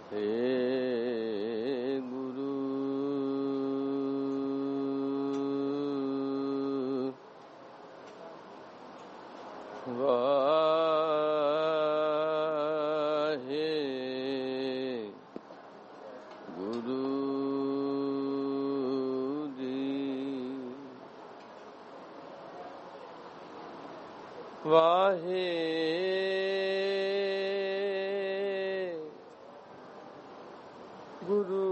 हे गुरु वाहे गुरु जी वाहे गुरु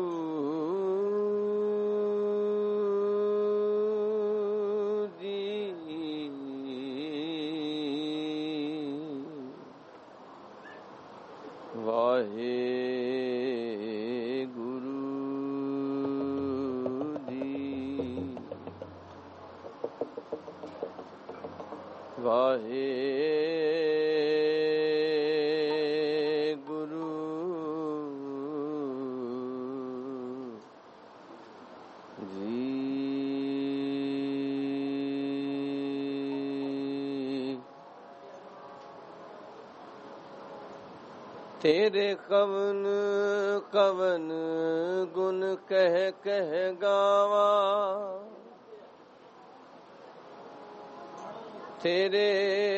वाहे गुरु जी वाहे गुरु जी। तेरे कवन कवन गुण कह कह गावा, तेरे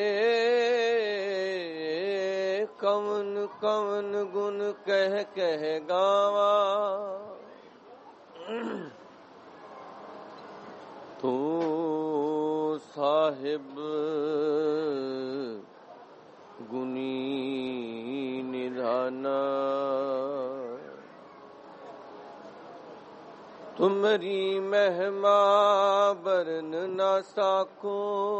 कवन कवन गुण कह कह गावा। तू साहिब गुनी निधाना, तुमरी महिमा बरन ना साको,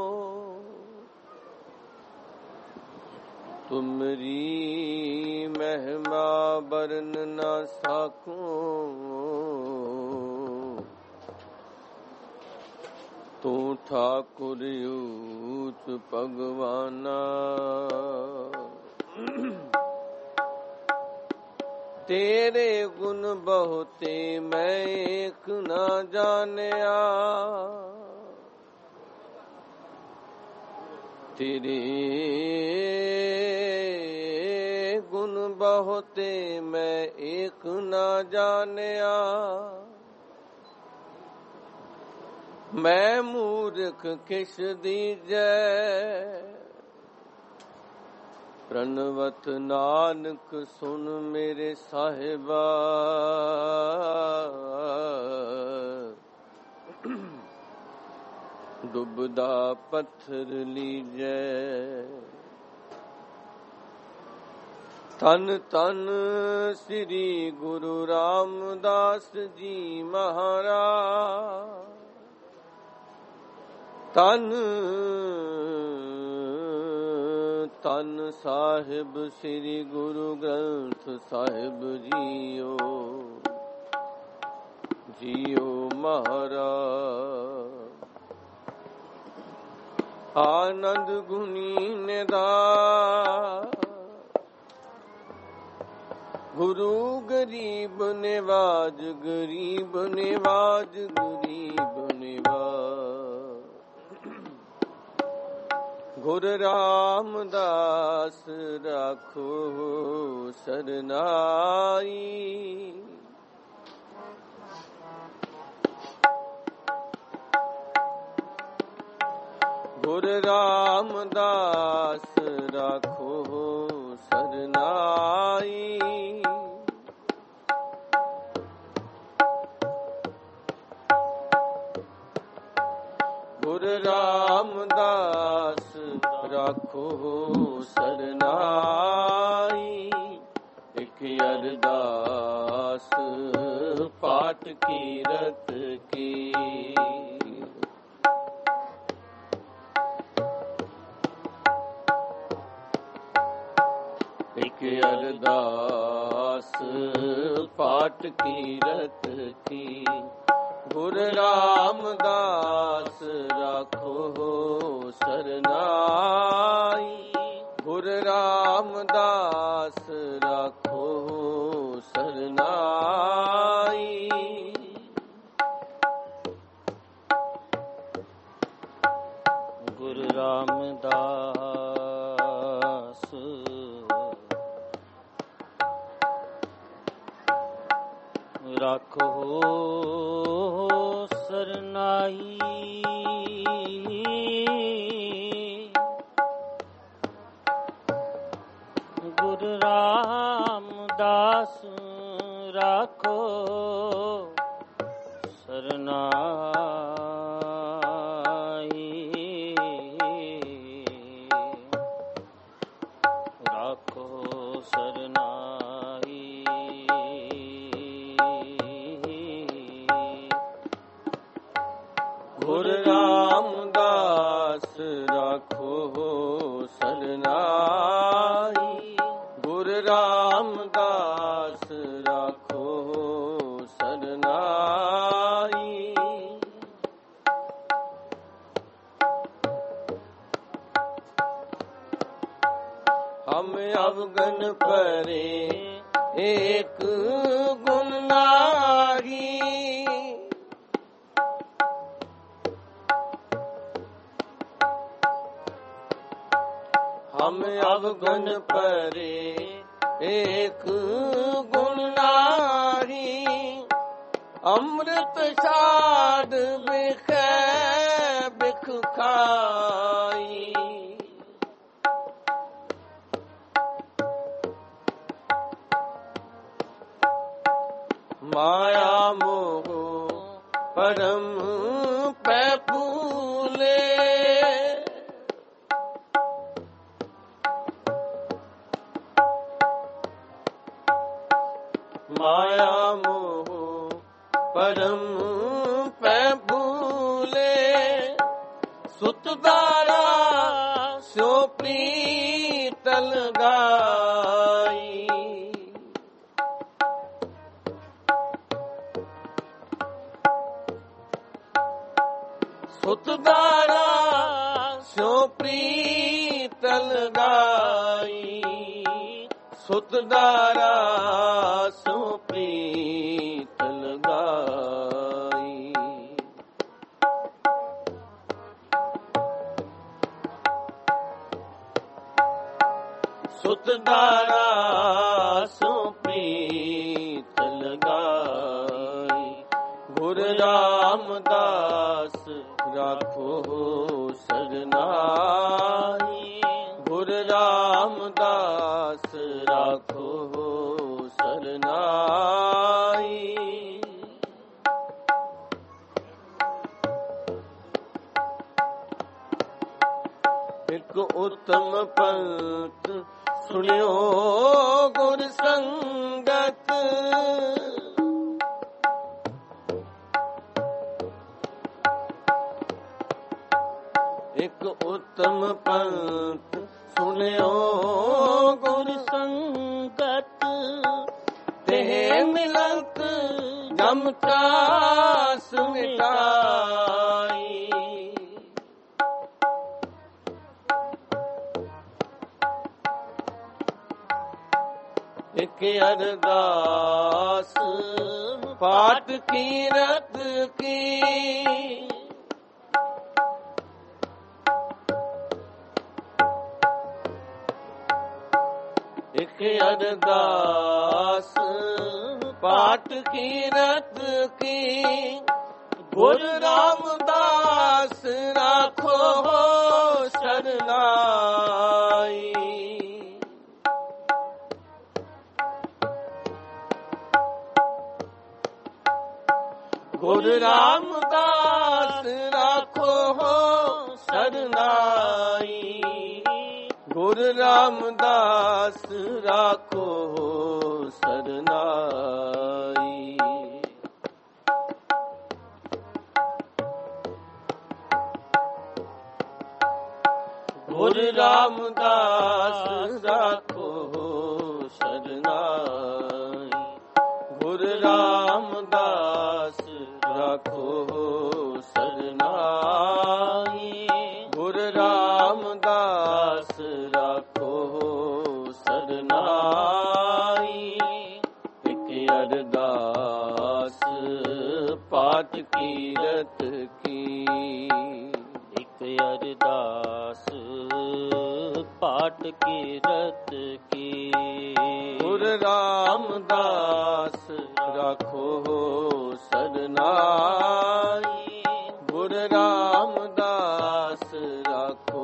तुमरी महिमा बरन ना साको। तू ठाकुर ऊच भगवाना, तेरे गुण बहुते मैं एक ना जानिया, तेरे गुण बहुते मैं एक ना जानिया। मैं मूर्ख किस दीजै, प्रणवत नानक सुन मेरे साहिबा। डुबदा पत्थर लीजै, तन तन श्री गुरु रामदास जी महाराज। तन तन साहिब श्री गुरु ग्रंथ साहिब जियो जियो महाराज। आनंद गुनी निधान, गुरु गरीब निवाज, गरीब निवाज, गरीब निवाज। गुरु रामदास राखो सरनाई, गुरु रामदास राखो सरनाई। गुरु रामदास राखो सरनाई। एक अरदास पाठ कीरत की, एक अरदास पाठ कीरत की। गुरु रामदास राखो सरनाई, गुरु रामदास राखो सरनाई। गुरु रामदास ਰਾਖੋ ਸਰਨਾਈ। ਗੁਰੂ ਰਾਮਦਾਸ ਰਾਖੋ ਸਰਨਾਈ। ਰਾਖੋ ਸਰਨਾਈ। ਗੁਰੂ ਰਾਮਦਾਸ ਰਾਖੋ ਸਰਨਾਈ। ਗੁਰੂ ਰਾਮਦਾਸ ਰਾਖੋ ਸਰਨਾਈ। ਹਮ ਅਵਗਨ ਪਰੇ ਏਕ ਗੁਣ ਨਾਹੀ। ਹਮ ਅਵਗੁਣ ਪਰੇ ਏਕ ਗੁਣ ਨਾਹੀ। ਅੰਮ੍ਰਿਤ ਸਾਧ ਬਿਖੈ ਬਿਖ ਖਾਈ। ਮਾਇਆ ਮੋਹ ਪਰਮ ਪੈ ਭੂਲੇ। ਮਾਇਆ ਮੋਹ ਪਰਮ ਪੈ ਭੂਲੇ। ਸੁਤ ਦਾਰਾ ਸੋ ਪ੍ਰੀਤ ਲਗਾਈ। ਸੁਤ ਦਾਰਾ ਸੋ ਪ੍ਰੀਤ ਲਗਾਈ। ਸੁਤ ਦਾਰਾ ਸੋ ਪ੍ਰੀਤ ਲਗਾਈ। ਸੁਤ ਦਾਰਾ ਸੋ ਪ੍ਰੀਤ ਲਗਾਈ। ਗੁਰੂ ਰਾਮਦਾਸ ਰਾਖੋ ਸਰਨਾਈ। ਗੁਰੂ ਰਾਮਦਾਸ ਰਾਖੋ ਸਰਨਾਈ। ਇਕ ਉਤਮ ਪੰਥ ਸੁਣਿਓ ਗੁਰ ਸੰਗਤ। ਇਕ ਉਤਮ ਪੰਥ ਸੁਣਿਓ ਗੁਰ ਸੰਗਤ। ਤੇ ਮਿਲਤ ਜਮ ਚਾਸ ਮਿਟਾਈ। ਇਕ ਅਰਦਾਸ ਪਾਠ ਕੀਰਤ ਕੀ। ਇਕ ਅਰਦਾਸ ਪਾਠ ਕੀਰਤ ਕੀ। ਗੁਰੂ ਰਾਮਦਾਸ ਰਾਖੋ ਸਰਨਾਈ। ਗੁਰੂ ਰਾਮਦਾਸ ਰਾਖੋ ਸਰਨਾਈ। ਗੁਰੂ ਰਾਮਦਾਸ ਰਾਖੋ ਸਰਨਾਈ। ਗੁਰੂ ਰਾਮਦਾਸ ਰਾਖੋ ਸਰਨਾਈ। ਗੁਰੂ ਰਾਮਦਾਸ ਰਾਖੋ ਸਰਨਾਈ। ਗੁਰੂ ਰਾਮਦਾਸ ਰਾਖੋ ਸਰਨਾਈ। ਇਕ ਅਰਦਾਸ ਪਾਠ ਕੀਰਤ ਕੀ। ਇਕ ਅਰਦਾਸ ਪਾਠ ਕੀਰਤ ਕੀ। ਗੁਰੂ ਰਾਮਦਾਸ ਰਾਖੋ ਸਰਨਾਈ। ਗੁਰ ਰਾਮਦਾਸ ਰਾਖੋ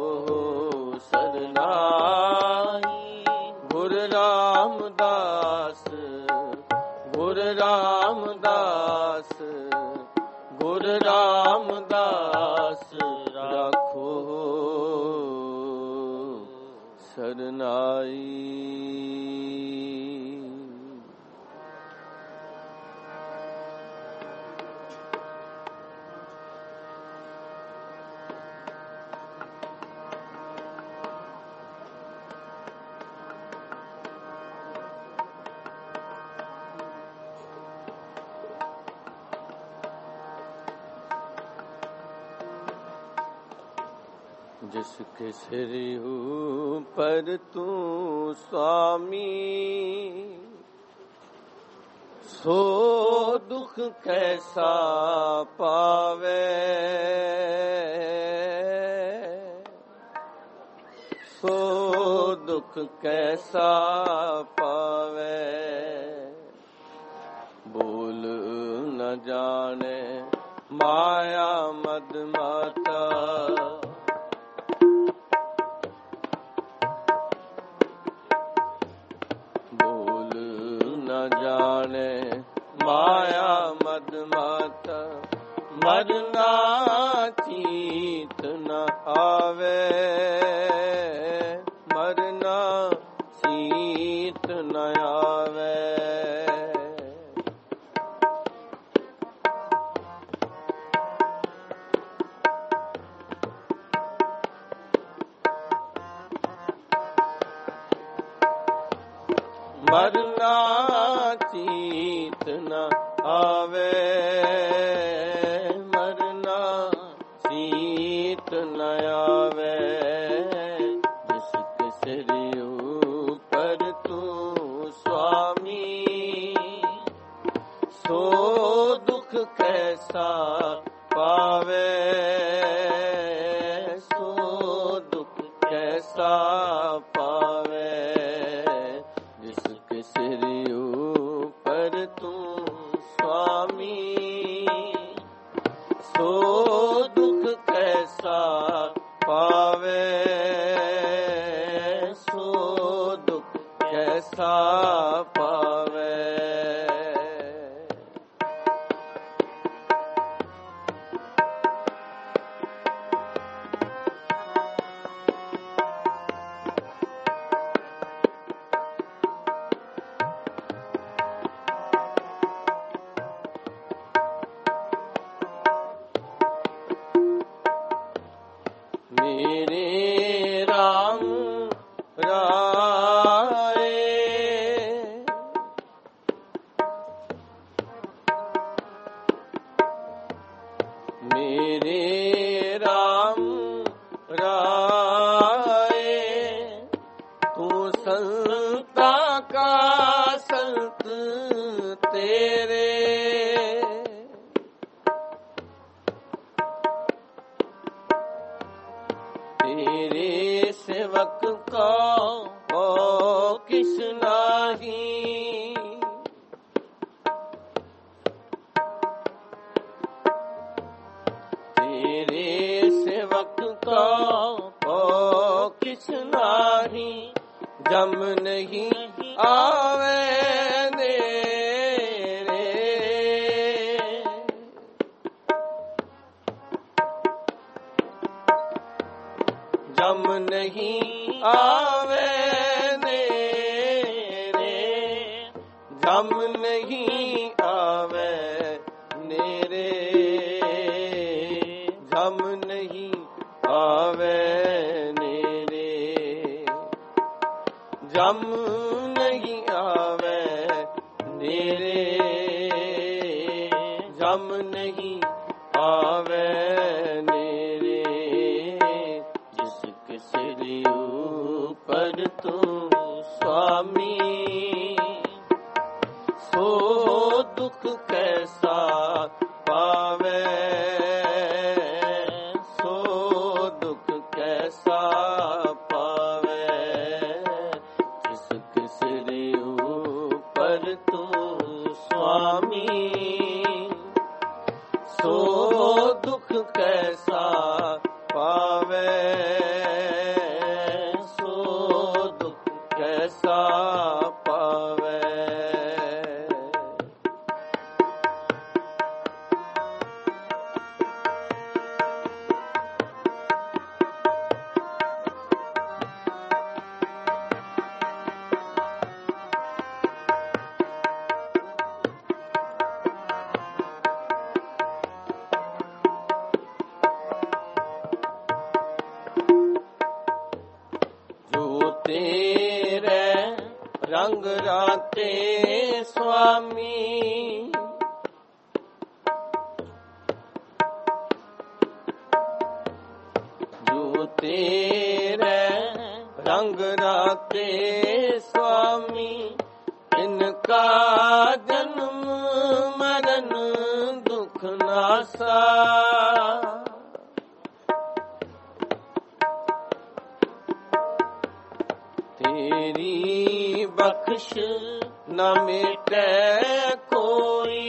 ਸਰਨਾਈ। ਗੁਰ ਰਾਮਦਾਸ, ਗੁਰ ਰਾਮਦਾਸ, ਗੁਰ ਰਾਮਦਾਸ ਰਾਖੋ ਸਰਨਾਈ। जिस के सिर ऊपर तू स्वामी, सो दुख कैसा पावे। सो दुख कैसा पावे। बोल न जाने माया मद माता। जाने माया मद माता। मरना चीत न आवे। मरना चीत न आवे। मरना चीत न आवे। मरना चीत न आवे। जिसके सिर ऊपर तू स्वामी, सो दुख कैसा पावे। सो दुख कैसा पावे। जिसके सिर ऊपर तू स्वामी, सो दुख कैसा पावे। सो दुख कैसा पावे। मेरे राम राय, मेरे राम राय। तू संता का संत तेरे। तेरे सेवक का ओ किस नाही। तेरे सेवक का ओ किस नाही। जम नहीं आवे नेरे। जम नहीं आवे नेरे। जम नहीं आवे नेरे। जम नहीं आवे नेरे। जम नहीं आवे नेरे। जम नहीं आवे नेरे। जिसके सिर ऊपर तू स्वामी, सो दुख कैसा पावे। सो दुख कैसा पावे। जिसके सिर ऊपर तू स्वामी, तेरे रंग राते स्वामी, जो तेरे रंग राते स्वामी, इनका जन्म मरण दुख नासा। तेरी बख्श न मिटे कोई,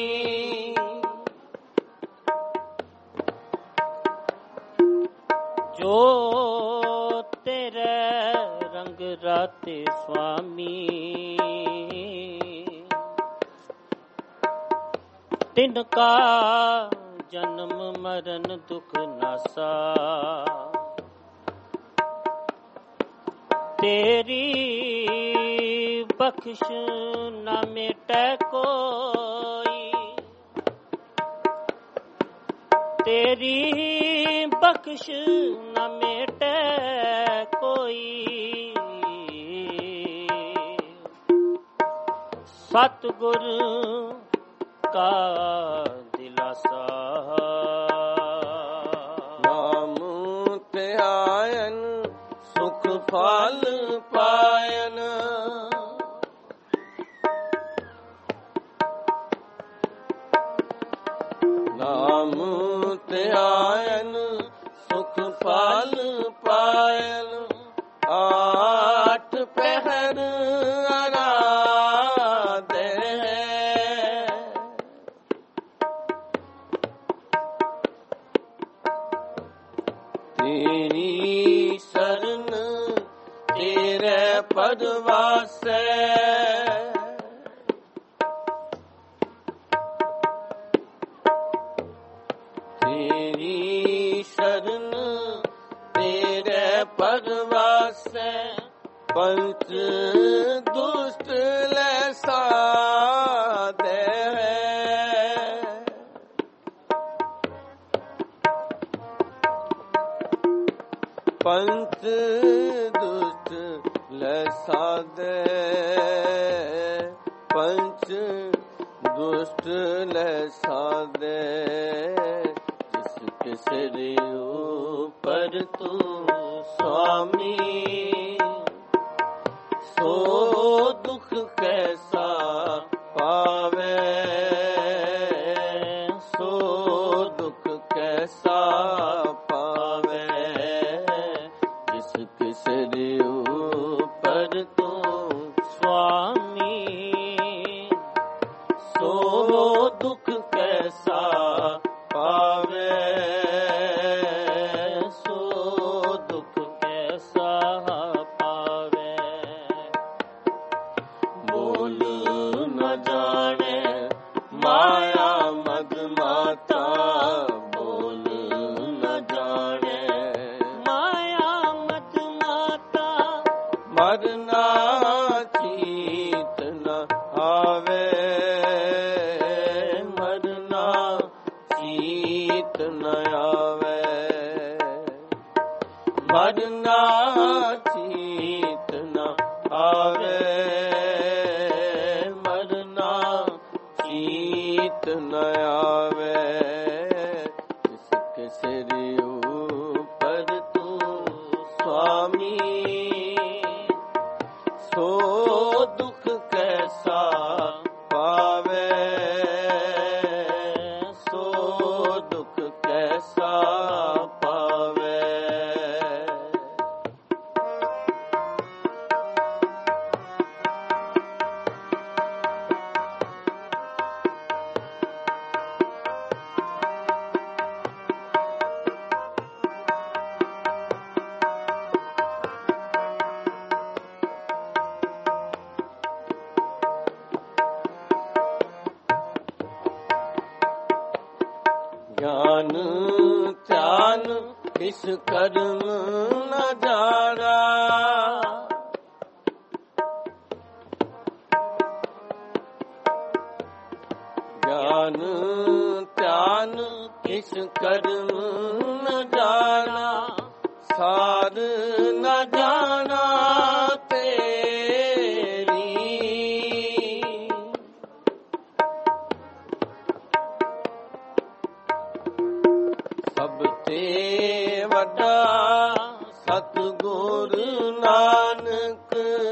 जो तेरे रंग राते स्वामी, तिनका जन्म मरण दुख नासा। तेरी बख्श न मिटे कोई, तेरी बख्श न मिटे कोई, सतगुर का दिलासा। नाम ते आयन सुख फल पायन, नाम ते आयन सुख फल पायन, आठ पहर आराधे हैं। तेरी शरण तेरे पद वासे, तेरी शरण तेरे पद वासे, पंच दुष्ट लैसा दे। पंच दुष्ट लैसा दे, पंच दुष्ट लैसा दे। जिसके सिर ऊपर तू स्वामी, सो दुख कैसा पावे, सो दुख कैसा पावे। जिसके सिर ऊपर तू स्वामी, सो दुख कैसा पावे, सो दुख कैसा पावे। बोल न जाने माया मद माता, बोल न जाने माया मत माता, मरना चीत न आवे, मरना चीत न आवे, मरना चीत न आवे, मरना चीत न आवे। जिसके सिर ऊपर तू स्वामी, सो दुख कैसा पावे, सो दुख कैसा पावे। ज्ञान ध्यान इस कर्म न जाना, ज्ञान ध्यान इस कर्म न जाना, सार न जाना ਨਾਨਕ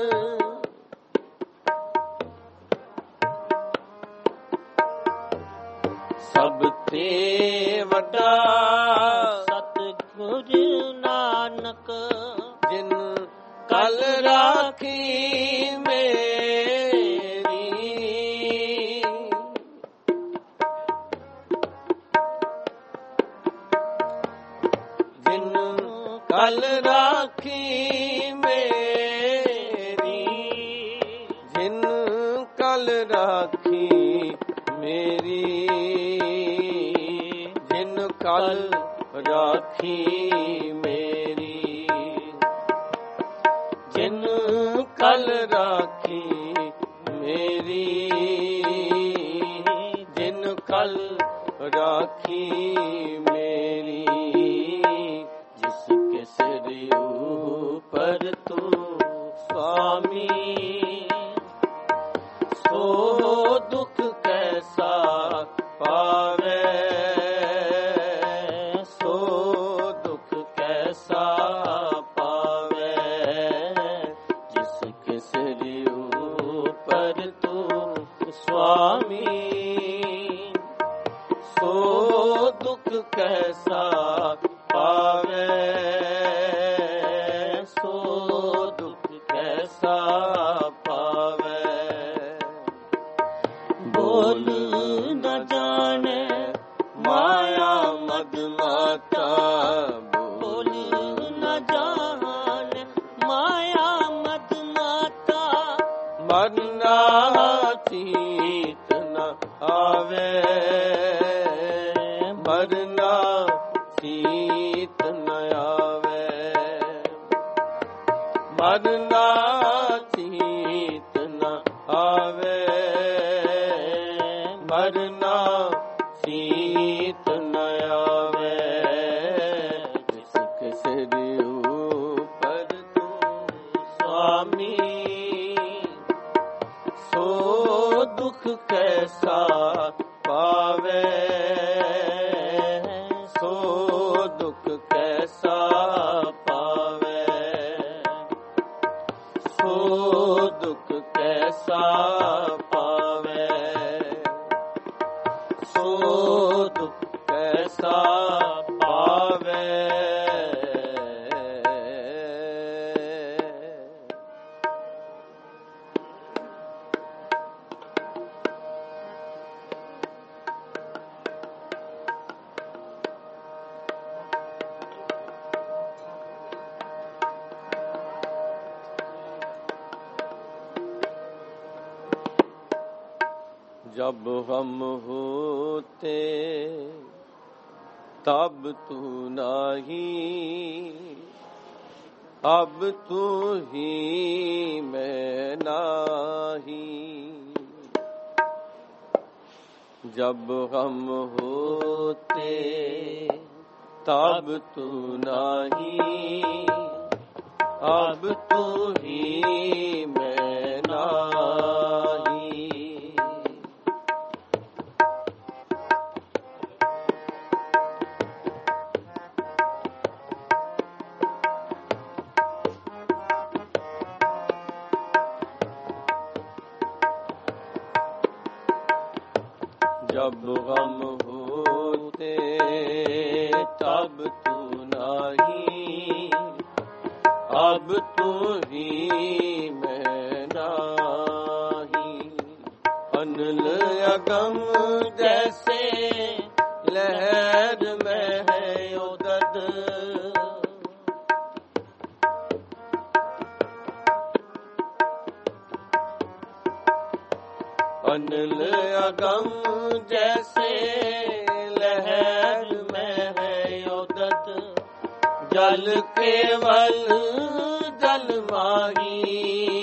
ਸਭ ਤੇ ਵੱਡਾ ਸਤਿਗੁਰ ਨਾਨਕ ਜਿਨ ਕਲ ਰਾਖੀ ਮੇਰੀ ਜਿਨ ਕਲ ਰਾਖੀ ਮੇਰੀ ਜਿਨ ਕਲ ਰਾਖੀ ਮੇਰੀ ਜਿਨ ਕਲ ਰਾਖੀ ਮੇਰੀ ਜਿਨ ਕਲ ਰਾਖੀ ਮੇਰੀ ਜਿਨ ਕਲ ਰਾਖੀ ਮੇਰੀ ਜਿਸ ਕੇ ਸਿਰ ਉਪਰ ਤੂੰ ਸੁਆਮੀ ਸੋ ਦੁਖ ਕੈਸਾ ਪਾਵੇ ਸੋ ਦੁਖ ਕੈਸਾ ਪਾਵੇ ਜਿਸ ਕੇ ਸਿਰ ਉਪਰ ਤੂੰ ਸੁਆਮੀ ਸੋ ਦੁਖ ਕੈਸਾ ਪਾਵੇ ਸੋ ਦੁਖ ਕੈਸਾ ਪਾਵੇ ਬੋਲ ਨ ਜਾਣੇ ਮਾਇਆ ਮਦ ਮਾਤਾ ਬੋਲ ਨ ਜਾਣੇ ਮਾਇਆ ਮਦ ਮਾਤਾ ਮਰਨਾ ਚੀਤ ਨ ਆਵੇ ਮਰਨਾ ਚੀਤ ਨ ਆਵੇ ਮਰਨਾ ਚੀਤ ਨ ਆਵੇ ਮਰਨਾ ਚੀਤ ਨ ਆਵੇ ਜਿਸ ਕੇ ਸਿਰ ਉਪਰ ਤੂੰ ਸੁਆਮੀ ਸੋ ਦੁਖ ਕੈਸਾ ਪਾਵੇ ਸੋ ਦੁਖ ਕੈਸਾ ਪਾਵੇ ਸੋ ਦੁਖ ਕੈਸਾ ਪਾਵੇ ਸੋ ਦੁਖ ਕੈਸਾ ਪਾਵੇ जब हम होते तब तू नहीं अब तू ही मैं नहीं जब हम होते तब तू नहीं अब तू ही मैं नहीं जब हम होते तब तू नहीं अब तू ही मैं नहीं अनल अगम जैसे लहर में है उदद अनल अगम जैसे लहर में है उदत जल केवल जल माही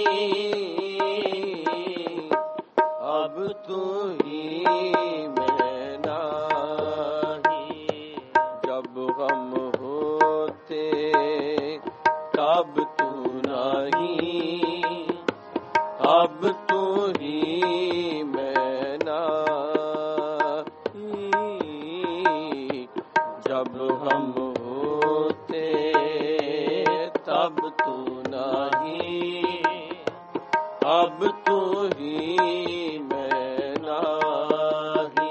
अब तू ही मैं नहीं जब हम होते तब तू नहीं अब तू ही मैं नहीं जब हम होते तब तू नहीं अब तू ही मैं नाही।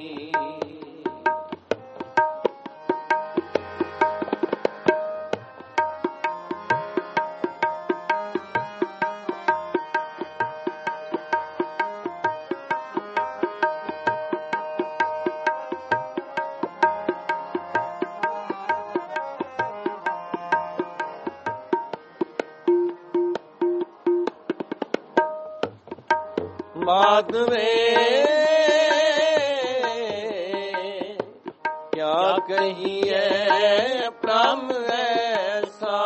माधवे क्या कहिए प्रेम ऐसा,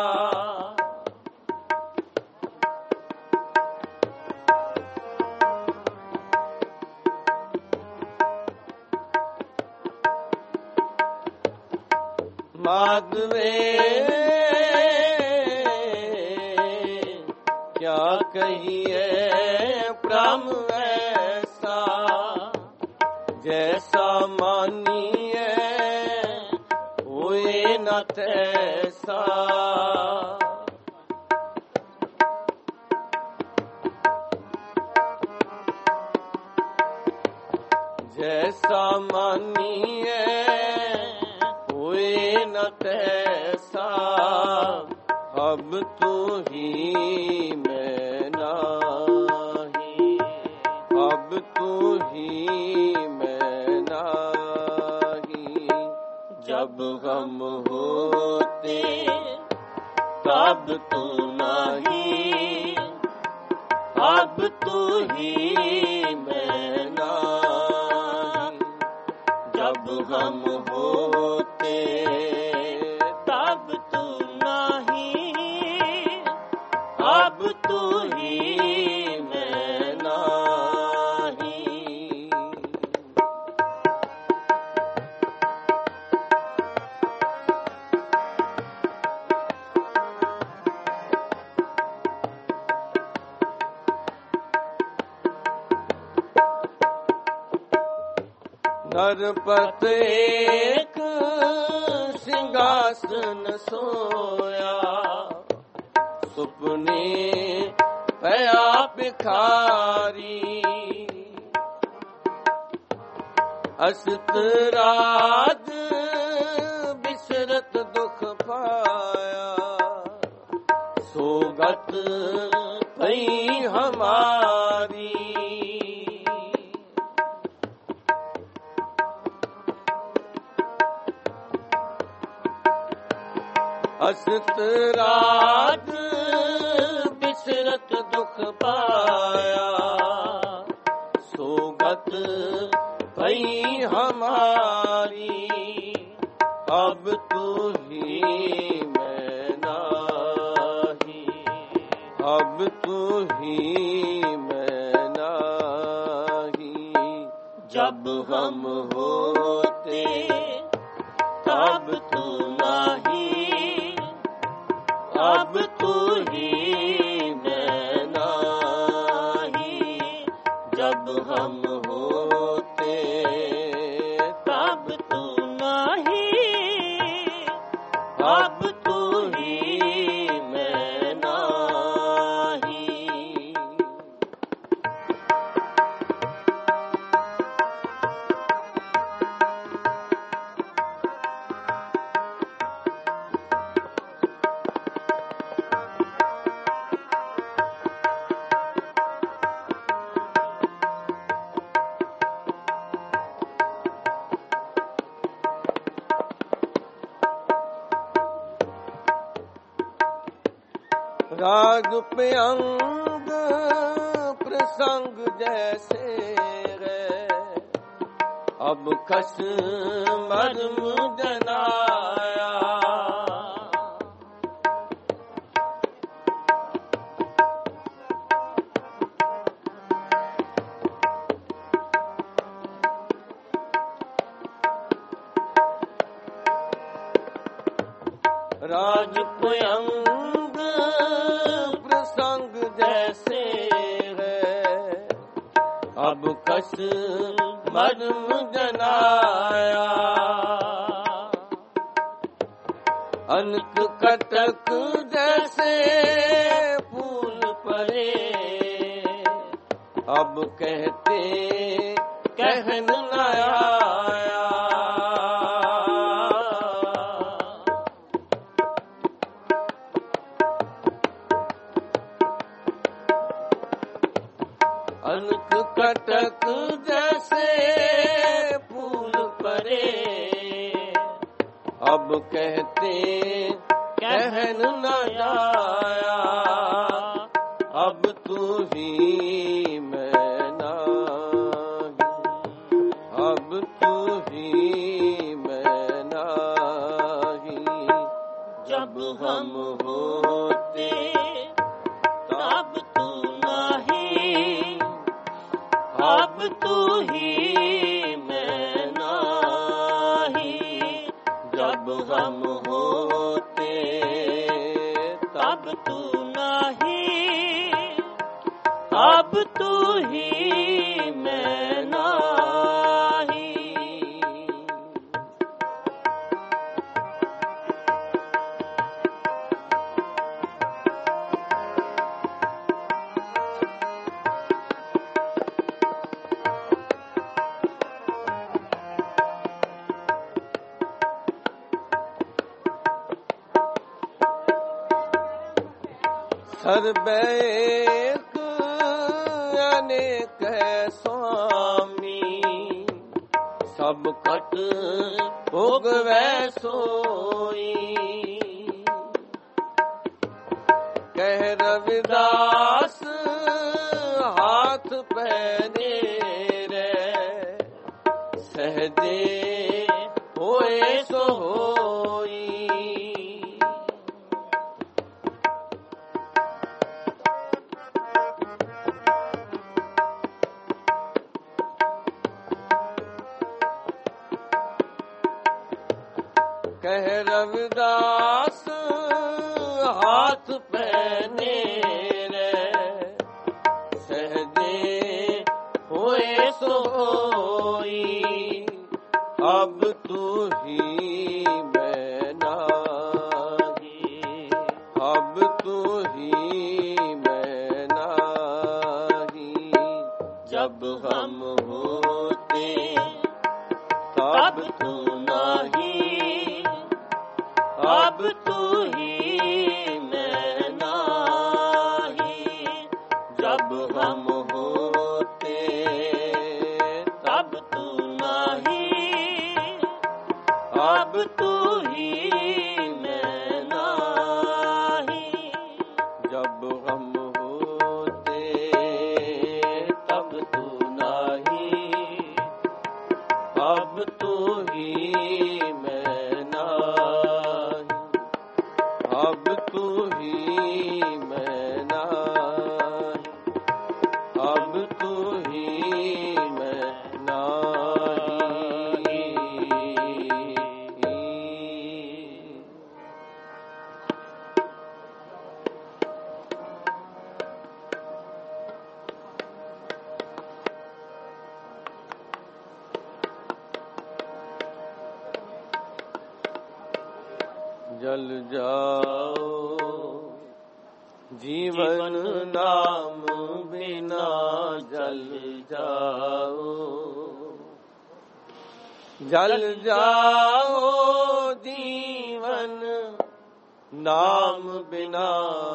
माधवे क्या कहिए प्रेम ऐसा, जैसा मानिए हुए न तैसा। जैसा मानिए हुए न तैसा, अब तू ही मैं नाही। अब तू ही मैं नाही। जब हम होते तब तू नहीं, अब तू ही मैं नाही। जब हम होते तब तू नहीं, अब तू ही मैं नाही। नरपत एक सिंहासन सोया, सुपने पया भिखारी। असत राज बिसरत दुख पाया, सोगत भई हमारी। असत राज बिसरत दुख पाया, सोगत भई हमारी। अब तू ही मैं नाही। अब तू ही मैं नाही। जब हम होते तब तू नहीं, अब तू ही मैं नाही। जब हम होते तब तू नहीं, अब तू ही मैं नाही। राग पे अंग प्रसंग जैसे है, अब कस मर्म जनाया। राज पे अंग प्रसंग जैसे है, अब कस मर्म जनाया। अनक कटक जैसे फूल परे अब कहते कहन न आया। अनक कटक जैसे फूल परे, अब कहते कहन न आया। अब तू ही मैं नाही, अब तू ही मैं नाही। जब हम होते तब तू नहीं, अब तू ही मैं नाही। जब हम होते तब तू नहीं, अब तू ही मैं नाही। सर्वैक अनेक स्वामी, सब कट भोगवै सोई। कह रविदास हाथ पहने रे, सहजे होए सो होई। कह रविदास हाथ पहने रे, सहजे होए सो होई। अब तू ही मैं नाही, अब तू ही मैं नाही। जब हम होते तब तू नहीं, अब तू ही मैं नाही। जब हम होते तब तू नहीं, अब तू ही मैं नाही। जब हम होते तब तू नहीं, अब तू ही मैं नाही। अब तू ही मैं नाही, अब तू ही मैं नाही। जल जाओ जीवन नाम बिना, जल जाओ जल जाओ जीवन नाम बिना।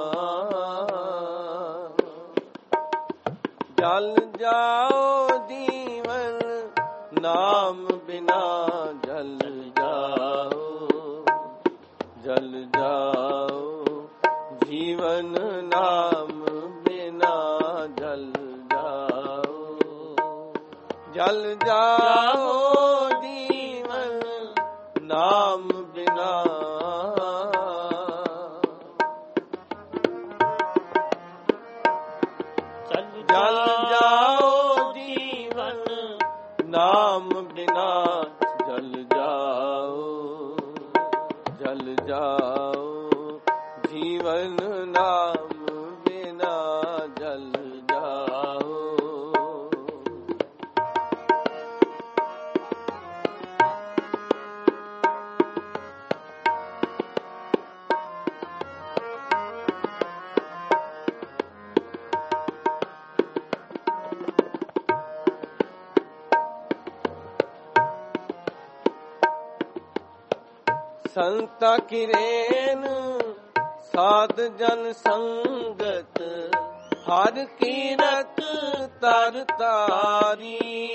जल जाओ जीवन नाम बिना, जल जाओ जल जाओ जीवन नाम बिना, जल जाओ जल जाओ जीवन नाम बिना। जल जाओ जीवन नाम बिना, जल जाओ जल जाओ जीवन नाम बिना, जल जाओ। ਸੰਤਾ ਕੀ ਰੇਨ ਸਾਧ ਜਨ ਸੰਗਤ ਹਰ ਕੀਰਤ ਤਰ ਤਾਰੀ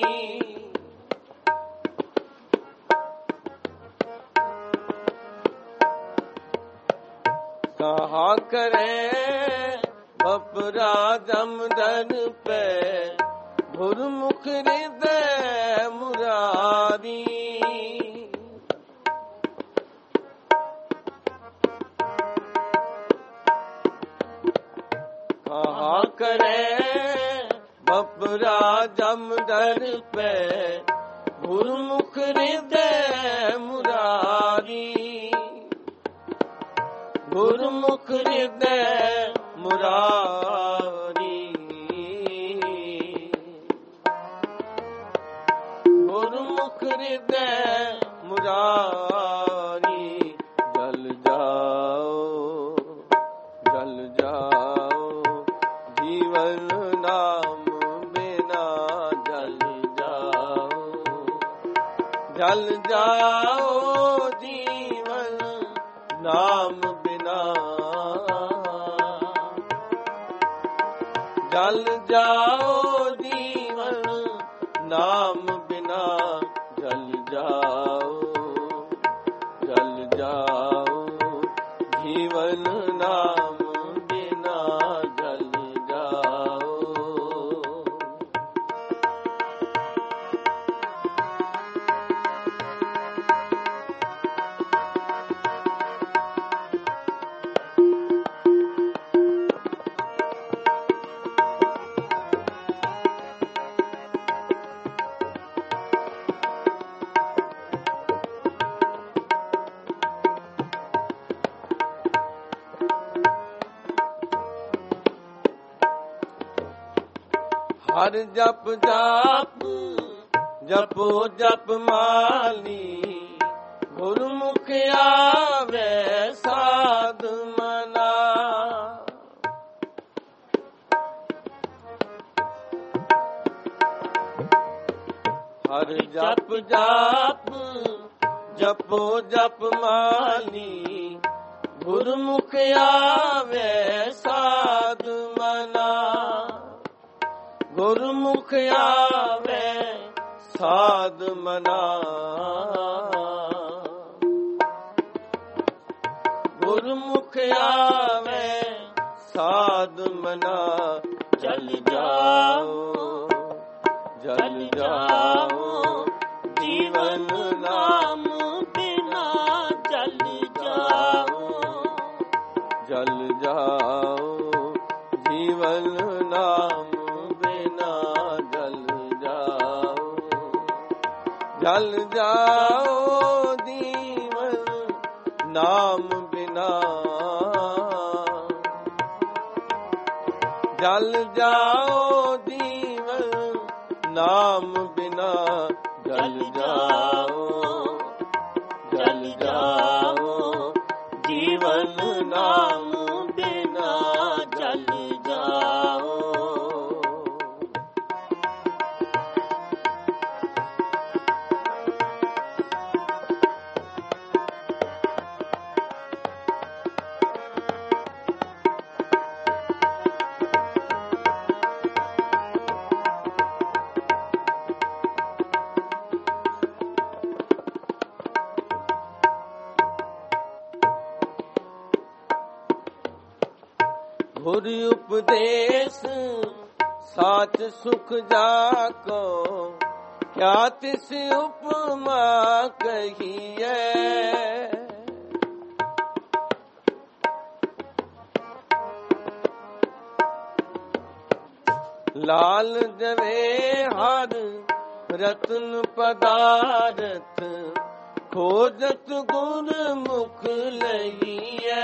ਕਹਾ ਕਰੇ ਬਪਰਾ ਜਮਦਰ ਪੈ ਗੁਰਮੁਖ ਹਿਰਦੈ ਮੁਰਾਰੀ ਕਹਾ ਕਰੇ ਬਪਰਾ ਜਮਦਰ ਪੈ ਗੁਰਮੁਖ ਹਿਰਦੈ ਮੁਰਾਰੀ ਗੁਰਮੁਖ ਹਿਰਦੈ ਮੁਰਾਰੀ ਗੁਰਮੁਖ ਹਿਰਦੈ ਮੁਰਾਰੀ ਜਲ ਜਾਓ ਜਲ ਜਾਓ ਜੀਵਨ ਨਾਮ ਬਿਨਾ ਜਲ ਜਾਓ ਜਲ ਜਾਓ ਜੀਵਨ ਨਾਮ ਜਲ ਜਾਓ ਜੀਵਨ ਨਾਮ ਬਿਨਾ ਜਲ ਜਾਓ ਜਲ ਜਾਓ ਜੀਵਨ ਨਾਮ ਬਿਨਾ ਜਲ ਜਾਓ ਹਰ ਜਪ ਜਾਪ ਜਪੋ ਜਪ ਮਾਲੀ ਗੁਰਮੁਖ ਆਵੇ ਸਾਧ ਮਨਾ ਹਰ ਜਪ ਜਾਪ ਜਪੋ ਜਪ ਮਾਲੀ ਗੁਰਮੁਖ ਆਵੇ ਸਾਧ ਮਨਾ ਗੁਰਮੁਖ ਆਵੇ ਸਾਧ ਮਨਾ ਗੁਰਮੁਖ ਆਵੇ ਸਾਧ ਮਨਾ ਜਲ ਜਾਓ ਜਲ ਜਾਓ ਜੀਵਨ ਨਾਮ ਬਿਨਾ ਜਲ ਜਾਓ ਜਲ ਜਾਓ ਜੀਵਨ ਨਾਮ ਜਲ ਜਾਓ ਜੀਵਨ ਨਾਮ ਬਿਨਾ ਜਲ ਜਾਓ ਜੀਵਨ ਨਾਮ ਬਿਨਾ ਜਲ ਜਾਓ ਜਲ ਜਾਓ ਜੀਵਨ ਨਾਮ ਬਿਨਾ ਜਲ ਜਾਓ ਗੁਰ ਉਪਦੇਸ਼ ਸਾਚ ਸੁਖ ਜਾਕੋ ਕਿਆ ਤਿਸ ਉਪਮਾ ਕਹੀਐ ਲਾਲ ਜਵੇ ਹਰ ਰਤਨ ਪਦਾਰਥ ਖੋਜਤ ਗੁਰ ਮੁਖ ਲਈਐ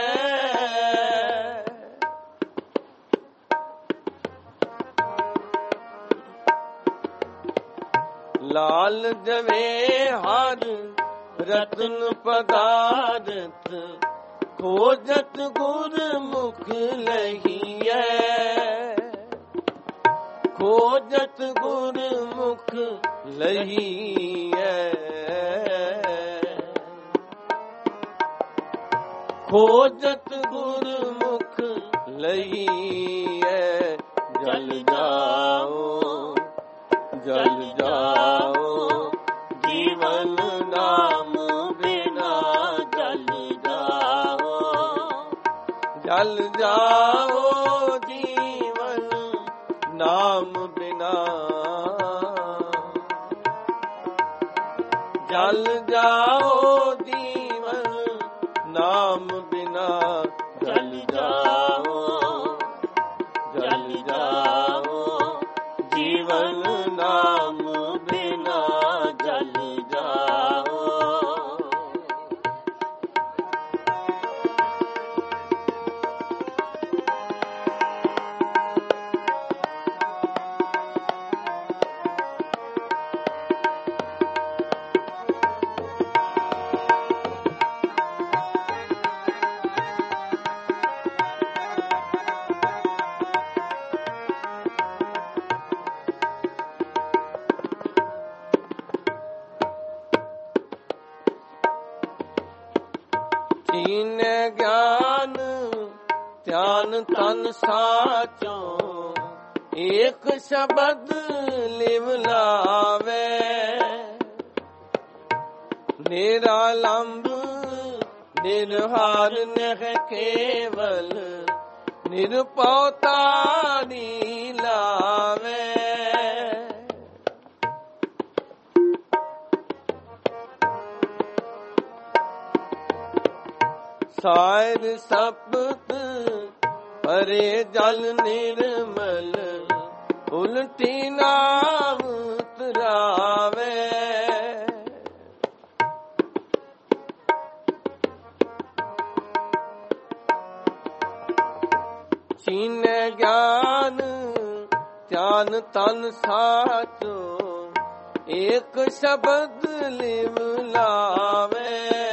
ਲਾਲ ਜਵੇ ਹਰ ਰਤਨ ਪਦਾਰਥ ਖੋਜਤ ਗੁਰ ਮੁਖ ਲਹੀਐ ਖੋਜਤ ਗੁਰ ਮੁਖ ਲਹੀਐ ਖੋਜਤ ਗੁਰਮੁਖ ਲਈਐ ਜਲ ਜਾਓ ਜਲ ਜਾਓ ਜੀਵਨ ਨਾਮ ਬਿਨਾ ਜਲ ਜਾਓ ਜਲ ਜਾਓ ਜੀਵਨ ਨਾਮ ਬਿਨਾ ਜਲ ਜਾਓ ਜੀਵਨ ਨਾਮ ਬਿਨਾ ਜਲ ਜਾਓ ਜਲ ਜਾਓ ਜੀਵਨ ਨਾਮ ਬਿਨਾ ਜਲ ਜਾਓ ਕੀਨੇ ਗਿਆਨ ਧਿਆਨ ਤਨ ਸਾਚੋ ਏਕ ਸ਼ਬਦ ਲਿਵ ਲਾਵੇ ਨਿਰਾਲੰਬ ਨਿਰਹਾਰ ਨਹਿ ਕੇਵਲ ਨਿਰਭਉ ਤਾਰੀ ਲਾਵੇ ਸਾਇਰ ਸਪਤ ਪਰੇ ਜਲ ਨਿਰਮਲ ਉਲਟੀ ਨਾਮ ਤਰਾਵੇ ਚੀਨੇ ਗਿਆਨ ਧਿਆਨ ਤਨ ਸਾਚੋ ਏਕ ਸ਼ਬਦ ਲਿਵ ਲਾਵੇ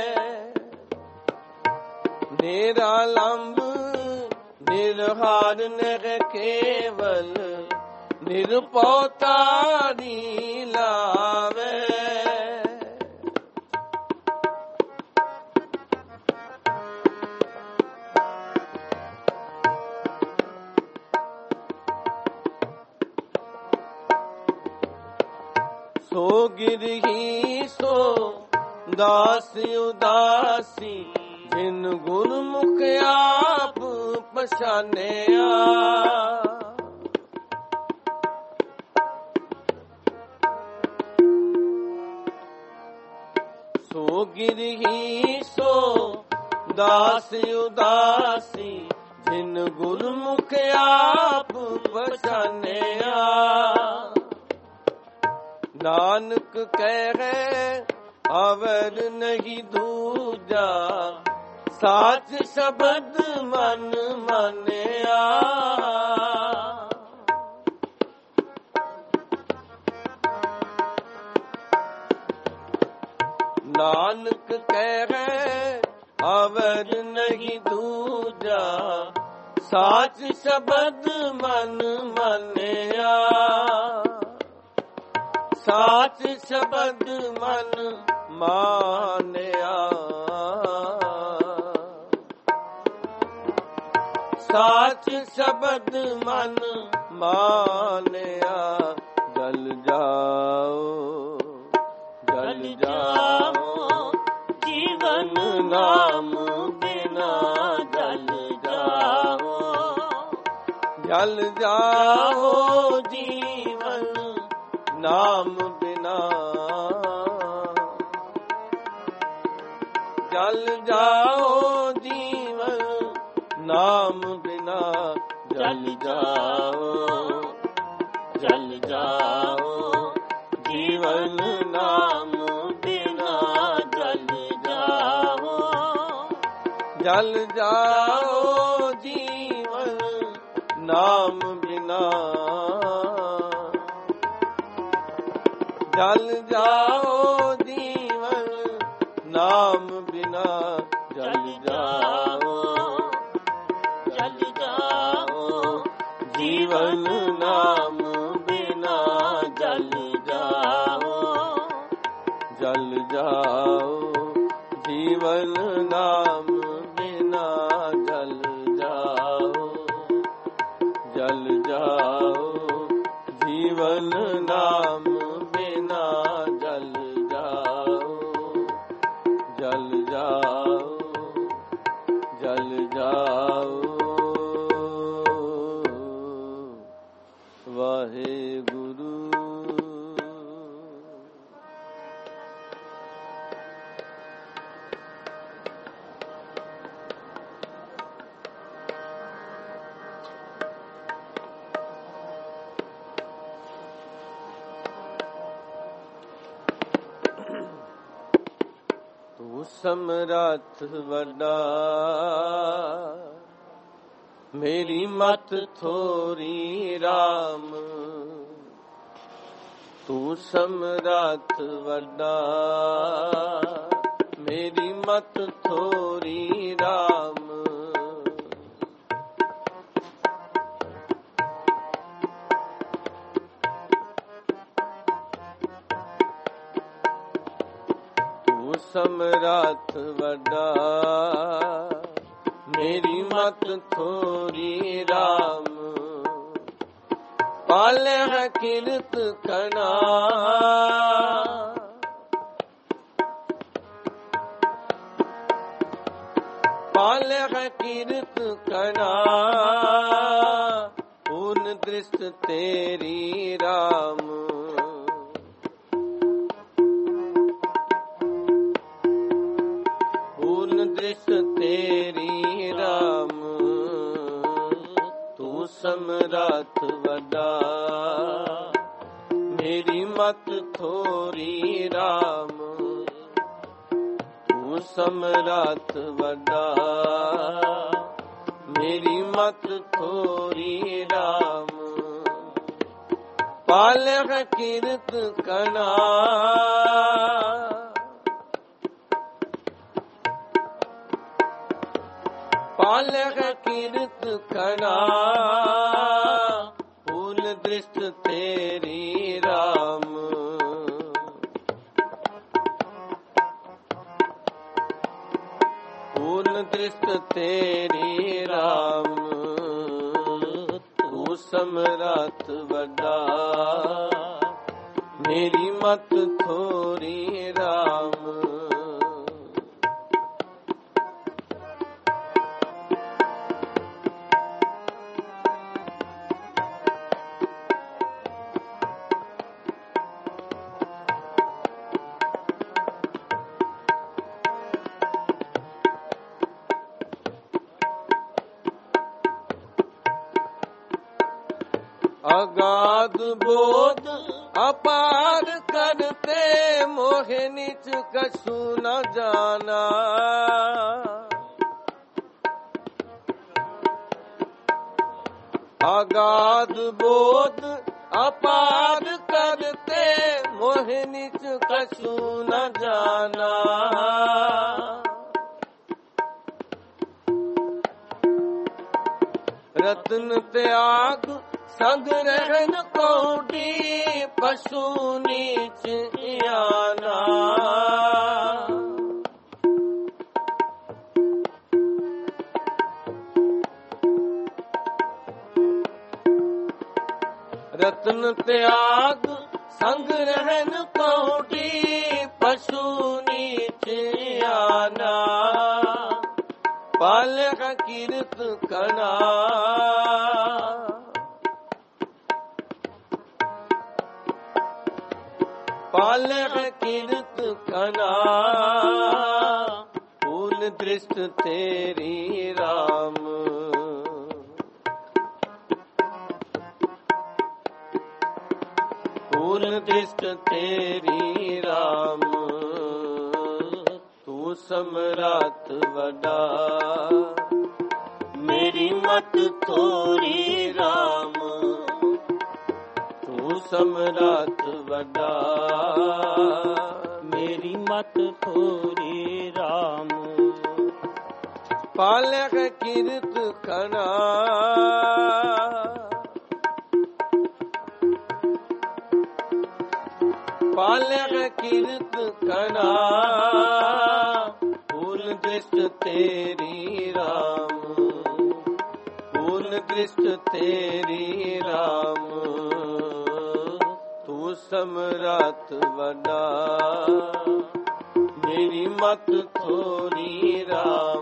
ਨਿਰਾਲੰਬ ਨਿਰਹਾਰ ਨਹਿ ਕੇਵਲ ਨਿਰਭਉ ਤਾਰੀ ਲਾਵੇ ਸੋ ਗਿਰਹੀ ਸੋ ਦਾਸ ਉਦਾਸੀ ਜਿਨ ਗੁਰਮੁਖ ਆਪ ਪਛਾਨਿਆ ਸੋ ਗਿਰਹੀ ਸੋ ਦਾਸ ਉਦਾਸੀ ਜਿਨ ਗੁਰਮੁਖ ਆਪ ਪਛਾਨਿਆ ਨਾਨਕ ਕਹਿ ਅਵਰ ਨਹੀਂ ਦੂਜਾ ਸਾਚ ਸ਼ਬਦ ਮਨ ਮਾਨਿਆ ਨਾਨਕ ਕਹਿ ਅਵਰ ਨਹੀਂ ਦੂਜਾ ਸਾਚ ਸ਼ਬਦ ਮਨ ਮਾਨਿਆ ਸਾਚ ਸ਼ਬਦ ਮਨ ਮਾਨਿਆ ਸਾਚ ਸ਼ਬਦ ਮਨ ਮਾਨਿਆ ਜਲ ਜਾਓ ਜਲ ਜਾਓ ਜੀਵਨ ਨਾਮ ਬਿਨਾ ਜਲ ਜਾਓ ਜਲ ਜਾਓ ਜੀਵਨ ਨਾਮ ਬਿਨਾ ਜਲ ਜਾਓ ਜੀਵਨ ਨਾਮ ਬਿਨਾ ਜਲ ਜਾਓ ਜਲ ਜਾਓ ਜੀਵਨ ਨਾਮ ਬਿਨਾ ਜਲ ਜਾਓ ਜਲ ਜਾਓ ਜੀਵਨ ਨਾਮ ਬਿਨਾ ਜਲ ਜਾਓ ਜੀਵਨ ਨਾਮ ਬਿਨਾ ਜਲ ਜਾਓ ਜਲ ਜਾਓ ਜੀਵਨ ਨਾਮ ਬਿਨਾ ਜਲ ਜਾਓ ਜਲ ਜਾਓ ਜੀਵਨ ਨਾਮ ਬਿਨਾ ਪਵਨ ਨਾਮ ਬਿਨਾ ਜਲ ਜਾਓ, ਜਲ ਜਾਓ, ਜਲ ਜਾਓ। ਵਾਹਿਗੁਰੂ। ਤੂੰ ਸਮਰੱਥ ਵੱਡਾ, ਮੇਰੀ ਮਤ ਥੋਰੀ ਰਾਮ। ਤੂੰ ਸਮਰੱਥ ਵੱਡਾ, ਮੇਰੀ ਮਤ ਥੋਰੀ ਰਾਮ। ਤੂੰ ਸਮਰੱਥ ਵੱਡਾ, ਮੇਰੀ ਮਤ ਥੋਰੀ ਰਾਮ। ਪਾਲੈ ਕਿਰਤ ਕਣਾ, ਪਾਲੈ ਕਿਰਤ ਕਣਾ। ਪੂਰਨ ਦ੍ਰਿਸ਼ਟ ਤੇਰੀ ਰਾਮ। ਪੂਰਨ ਦ੍ਰਿਸ਼ਟ ਤੇਰੀ ਰਾਮ। ਤੂੰ ਸਮਰੱਥ ਵੱਡਾ, ਮੇਰੀ ਮਤ ਥੋਰੀ ਰਾਮ। ਤੂੰ ਸਮਰੱਥ ਵੱਡਾ, ਮੇਰੀ ਮਤ ਥੋਰੀ ਰਾਮ। ਪਾਲੈ ਕਿਰਤ ਕਣਾ, ਪਾਲੈ ਕਿਰਤ ਕਣਾ। ਪੂਰਨ ਦ੍ਰਿਸ਼ਟ ਤੇਰੀ ਰਾਮ। ਪੂਰਨ ਦ੍ਰਿਸ਼ਟ ਤੇਰੀ ਰਾਮ। ਤੂੰ ਸਮਰੱਥ ਵੱਡਾ, ਮੇਰੀ ਮਤ ਥੋਰੀ ਰਾਮ। ਅਗਾਧ ਬੋਧ ਅਪਾਰ ਕਰਤੇ, ਮੋਹ ਨੀਚ ਕਛੂ ਨ ਜਾਣਾ। ਅਗਾਧ ਬੋਧ ਅਪਾਰ ਕਰਤੇ, ਮੋਹ ਨੀਚ ਕਛੂ ਨ ਜਾਣਾ। ਰਤਨ ਤਿਆਗ ਸੰਗ ਰਹਿਨ ਕੌਡੀ, ਪਸ਼ੂ ਨੀਚ ਆਨਾ। ਰਤਨ ਤਿਆਗ ਸੰਗ ਰਹਿਨ ਕੌਡੀ, ਪਸ਼ੂ ਨੀਚ ਆਨਾ। ਪਾਲੈ ਕਿਰਤ ਕਣਾ, ਪਾਲੈ ਕਿਰਤ ਕਣਾ। ਪੂਰਨ ਦ੍ਰਿਸ਼ਟ ਤੇਰੀ ਰਾਮ। ਪੂਰਨ ਦ੍ਰਿਸ਼ਟ ਤੇਰੀ ਰਾਮ। ਤੂੰ ਸਮਰੱਥ ਵੱਡਾ, ਮੇਰੀ ਮਤ ਥੋਰੀ ਰਾਮ। ਤੂੰ ਸਮਰੱਥ ਵੱਡਾ, ਮੇਰੀ ਮਤ ਥੋਰੀ ਰਾਮ। ਪਾਲੈ ਕਿਰਤ ਕਣਾ, ਪਾਲੈ ਕਿਰਤ ਕਣਾ। ਪੂਰਨ ਦ੍ਰਿਸ਼ਟ ਤੇਰੀ ਰਾਮ। ਪੂਰਨ ਦ੍ਰਿਸ਼ਟ ਤੇਰੀ ਰਾਮ। ਤੂੰ ਸਮਰੱਥ ਵੱਡਾ, ਮੇਰੀ ਮਤ ਥੋਰੀ ਰਾਮ।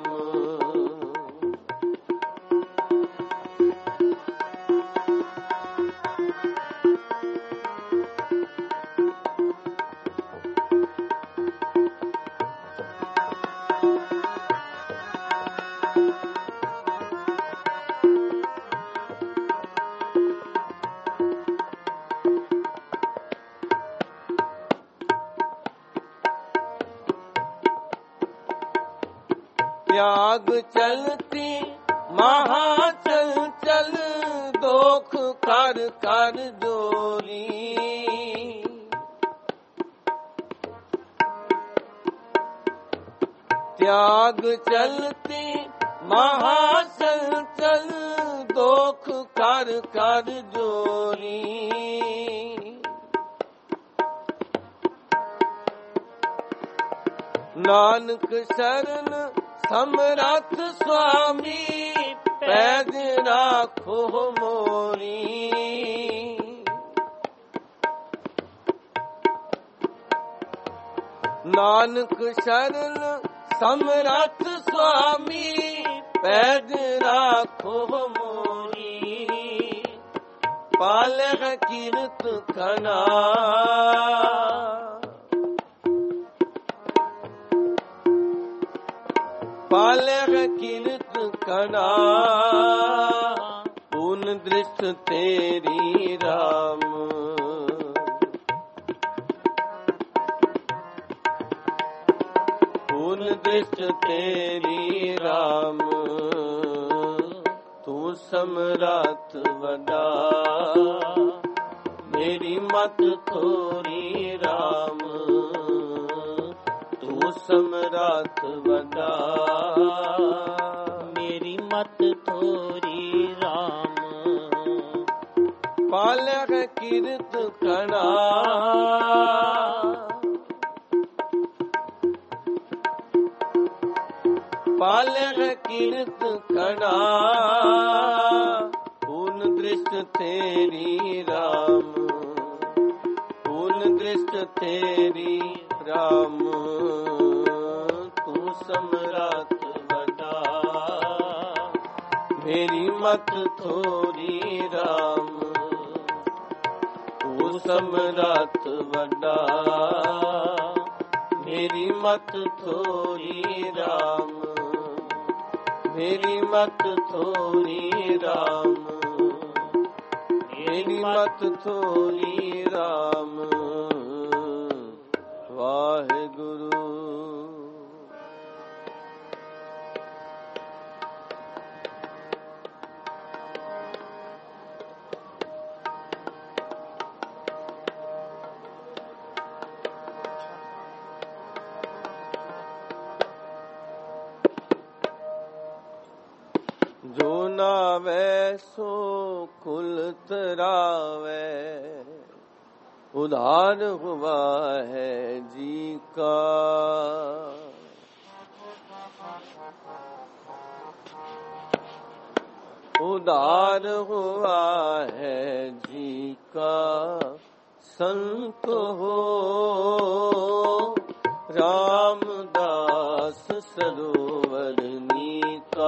त्याग चलती महा चल चल, दोख कर कर जोरी। त्याग चलती महा चल चल, दोख कर कर जोरी। नानक शरण ਸਮਰੱਥ ਸੁਆਮੀ, ਪੈਜ ਰਾਖੋ ਮੋਰੀ। ਨਾਨਕ ਸ਼ਰਨ ਸਮਰੱਥ ਸੁਆਮੀ, ਪੈਜ ਰਾਖੋ ਮੋਰੀ। ਪਾਲੈ ਕੀਰਤ ਕਨਾ, ਪਾਲੈ ਕੀਰਤ ਕਨਾ, ਪੂਨ ਦ੍ਰਿਸ਼ਟ ਤੇਰੀ ਰਾਮ। ਪੂਨ ਦ੍ਰਿਸ਼ਟ ਤੇਰੀ ਰਾਮ, ਤੂੰ ਸਮਰੱਥ ਵੱਡਾ, ਮੇਰੀ ਮਤ ਥੋਰੀ ਰਾਮ। ਤੂੰ ਸਮਰੱਥ ਵੱਡਾ, ਮੇਰੀ ਮਤ ਥੋਰੀ ਰਾਮ। ਪਾਲੈ ਕੀਰਤ ਕਣਾ, ਪਾਲੈ ਕੀਰਤ ਕਣਾ, ਪੂਨ ਦ੍ਰਿਸ਼ਟ ਤੇਰੀ ਰਾਮ। ਪੂਨ ਦ੍ਰਿਸ਼ਟ ਤੇਰੀ ਰਾਮ, ਤੂੰ ਸਮਰੱਥ ਵੱਡਾ, ਮੇਰੀ ਮਤ ਥੋਰੀ ਰਾਮ। ਤੂੰ ਸਮਰੱਥ ਵੱਡਾ, ਮੇਰੀ ਮਤ ਥੋਰੀ ਰਾਮ। ਮੇਰੀ ਮਤ ਥੋਰੀ ਰਾਮ, ਮੇਰੀ ਮਤ ਥੋਰੀ ਰਾਮ। ਵਾਹਿਗੁਰੂ। ਜੋ ਨਾਵੇ ਸੋ ਕੁਲ ਤਰਾਵੇ, ਉਧਾਰ ਹੁਆ ਹੈ ਜੀ ਕਾ। उदार हुआ है जी का संत हो रामदास सरोवरनी का।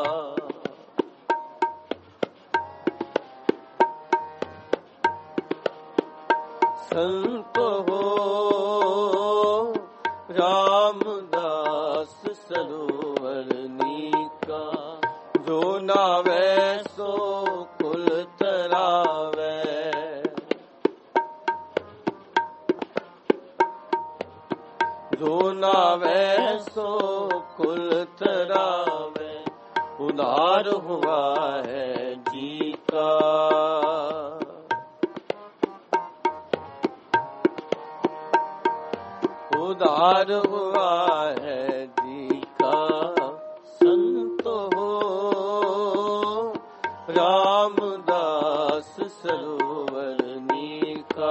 संत हो रामदास सरोवरनी का। जो नावे सो कुल तरावे, जो नावे सो कुल तरावे, उदार हुआ है जी का। उदार हुआ है जी का। संत हो रामदास सरोवरनी का।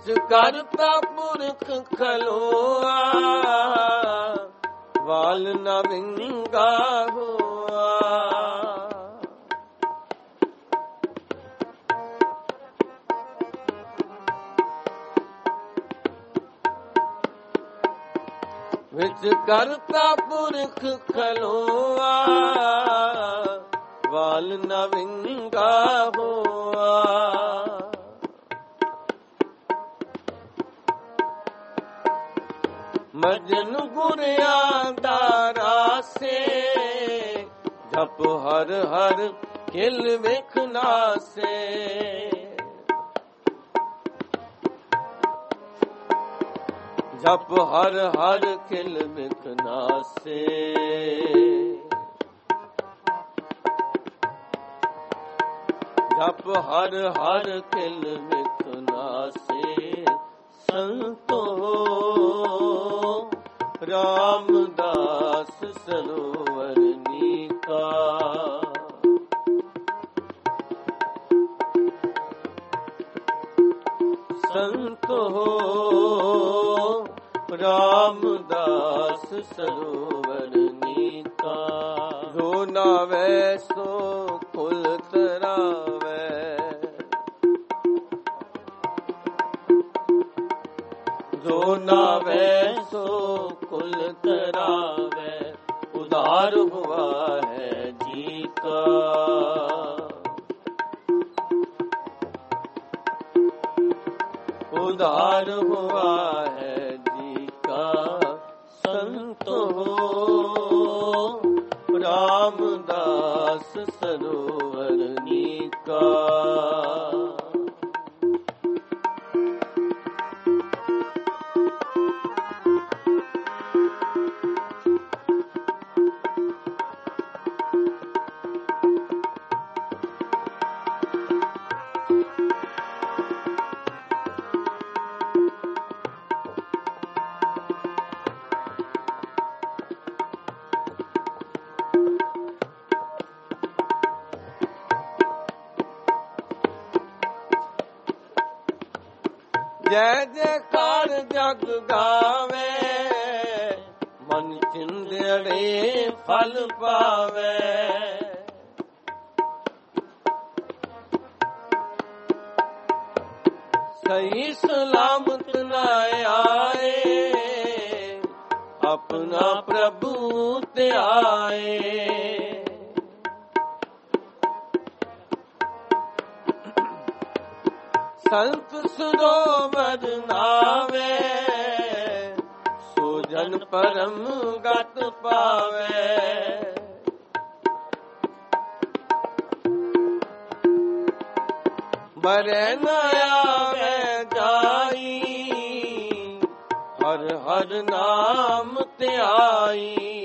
ਵਿੱਚ ਕਰਤਾ ਪੁਰਖ ਖਲੋਆ, ਵਾਲ ਨਾ ਵਿੰਗਾ ਹੋਆ। ਵਿੱਚ ਕਰਤਾ ਪੁਰਖ ਖਲੋਆ, ਵਾਲ ਨਾ ਵਿੰਗਾ ਹੋਆ। ਮਜਨ ਗੁਰਿਆਂ ਦਾ ਰਾਸੇ, ਜਪ ਹਰ ਹਰ ਖਿਲ ਵੇਖਣਾ ਸੇ। ਜਪ ਹਰ ਹਰ ਖਿਲ ਵੇਖਣਾ ਸੇ। ਜਪ ਹਰ ਹਰ ਖਿਲ ਵੇਖਣਾ ਸੇ। ਸੰਤੋ ਰਾਮਦਾਸ ਸਰੋਵਰ ਨੀਕਾ, ਸੰਤੋ ਰਾਮਦਾਸ ਸਰੋਵਰ ਨੀਕਾ। ਜੋ ਨਾਵੇ ਸੋ ਕੁਲ ਤਰਾਵੇ, ਜੋ ਨਾਵੇ ਸੋ ਕੁਲ ਤਰਾਵੇ। ਉਧਾਰ ਹੁਆ ਹੈ ਜੀ ਕਾ, ਉਧਾਰ ਹੁਆ ਹੈ ਜੀ ਕਾ। ਸੰਤੋ ਰਾਮਦਾਸ ਸਰੋਵਰ ਨੀਕਾ। ਜੈ ਜੈਕਾਰ ਜਗ ਗਾਵੇ, ਮਨ ਚਿੰਦੜੇ ਫਲ ਪਾਵੇ। ਸਹੀ ਸਲਾਮਤ ਨਾ ਆਏ, ਆਪਣਾ ਪ੍ਰਭੂ ਤੇ ਆਏ। ਸੰਤ ਸਰੋਵਰ ਨਾਵੇ, ਸੋ ਜਨ ਪਰਮ ਗਤ ਪਾਵੇ। ਮਰੈ ਨ ਆਵੇ ਜਾਈ, ਹਰ ਹਰ ਨਾਮ ਧਿਆਈ।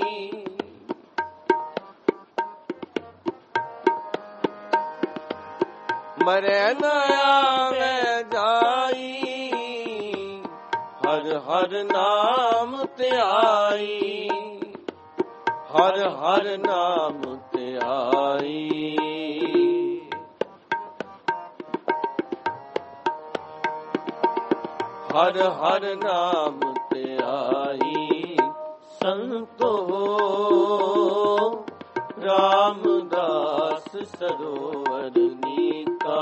ਮਰੈ ਨ ਆਵੇ ਜਾਈ, ਹਰ ਹਰ ਨਾਮ ਧਿਆਈ। ਹਰ ਹਰ ਨਾਮ ਧਿਆਈ। ਹਰ ਹਰ ਨਾਮ ਧਿਆਈ। ਸੰਤੋ ਰਾਮਦਾਸ ਸਰੋਵਰ ਨੀਕਾ।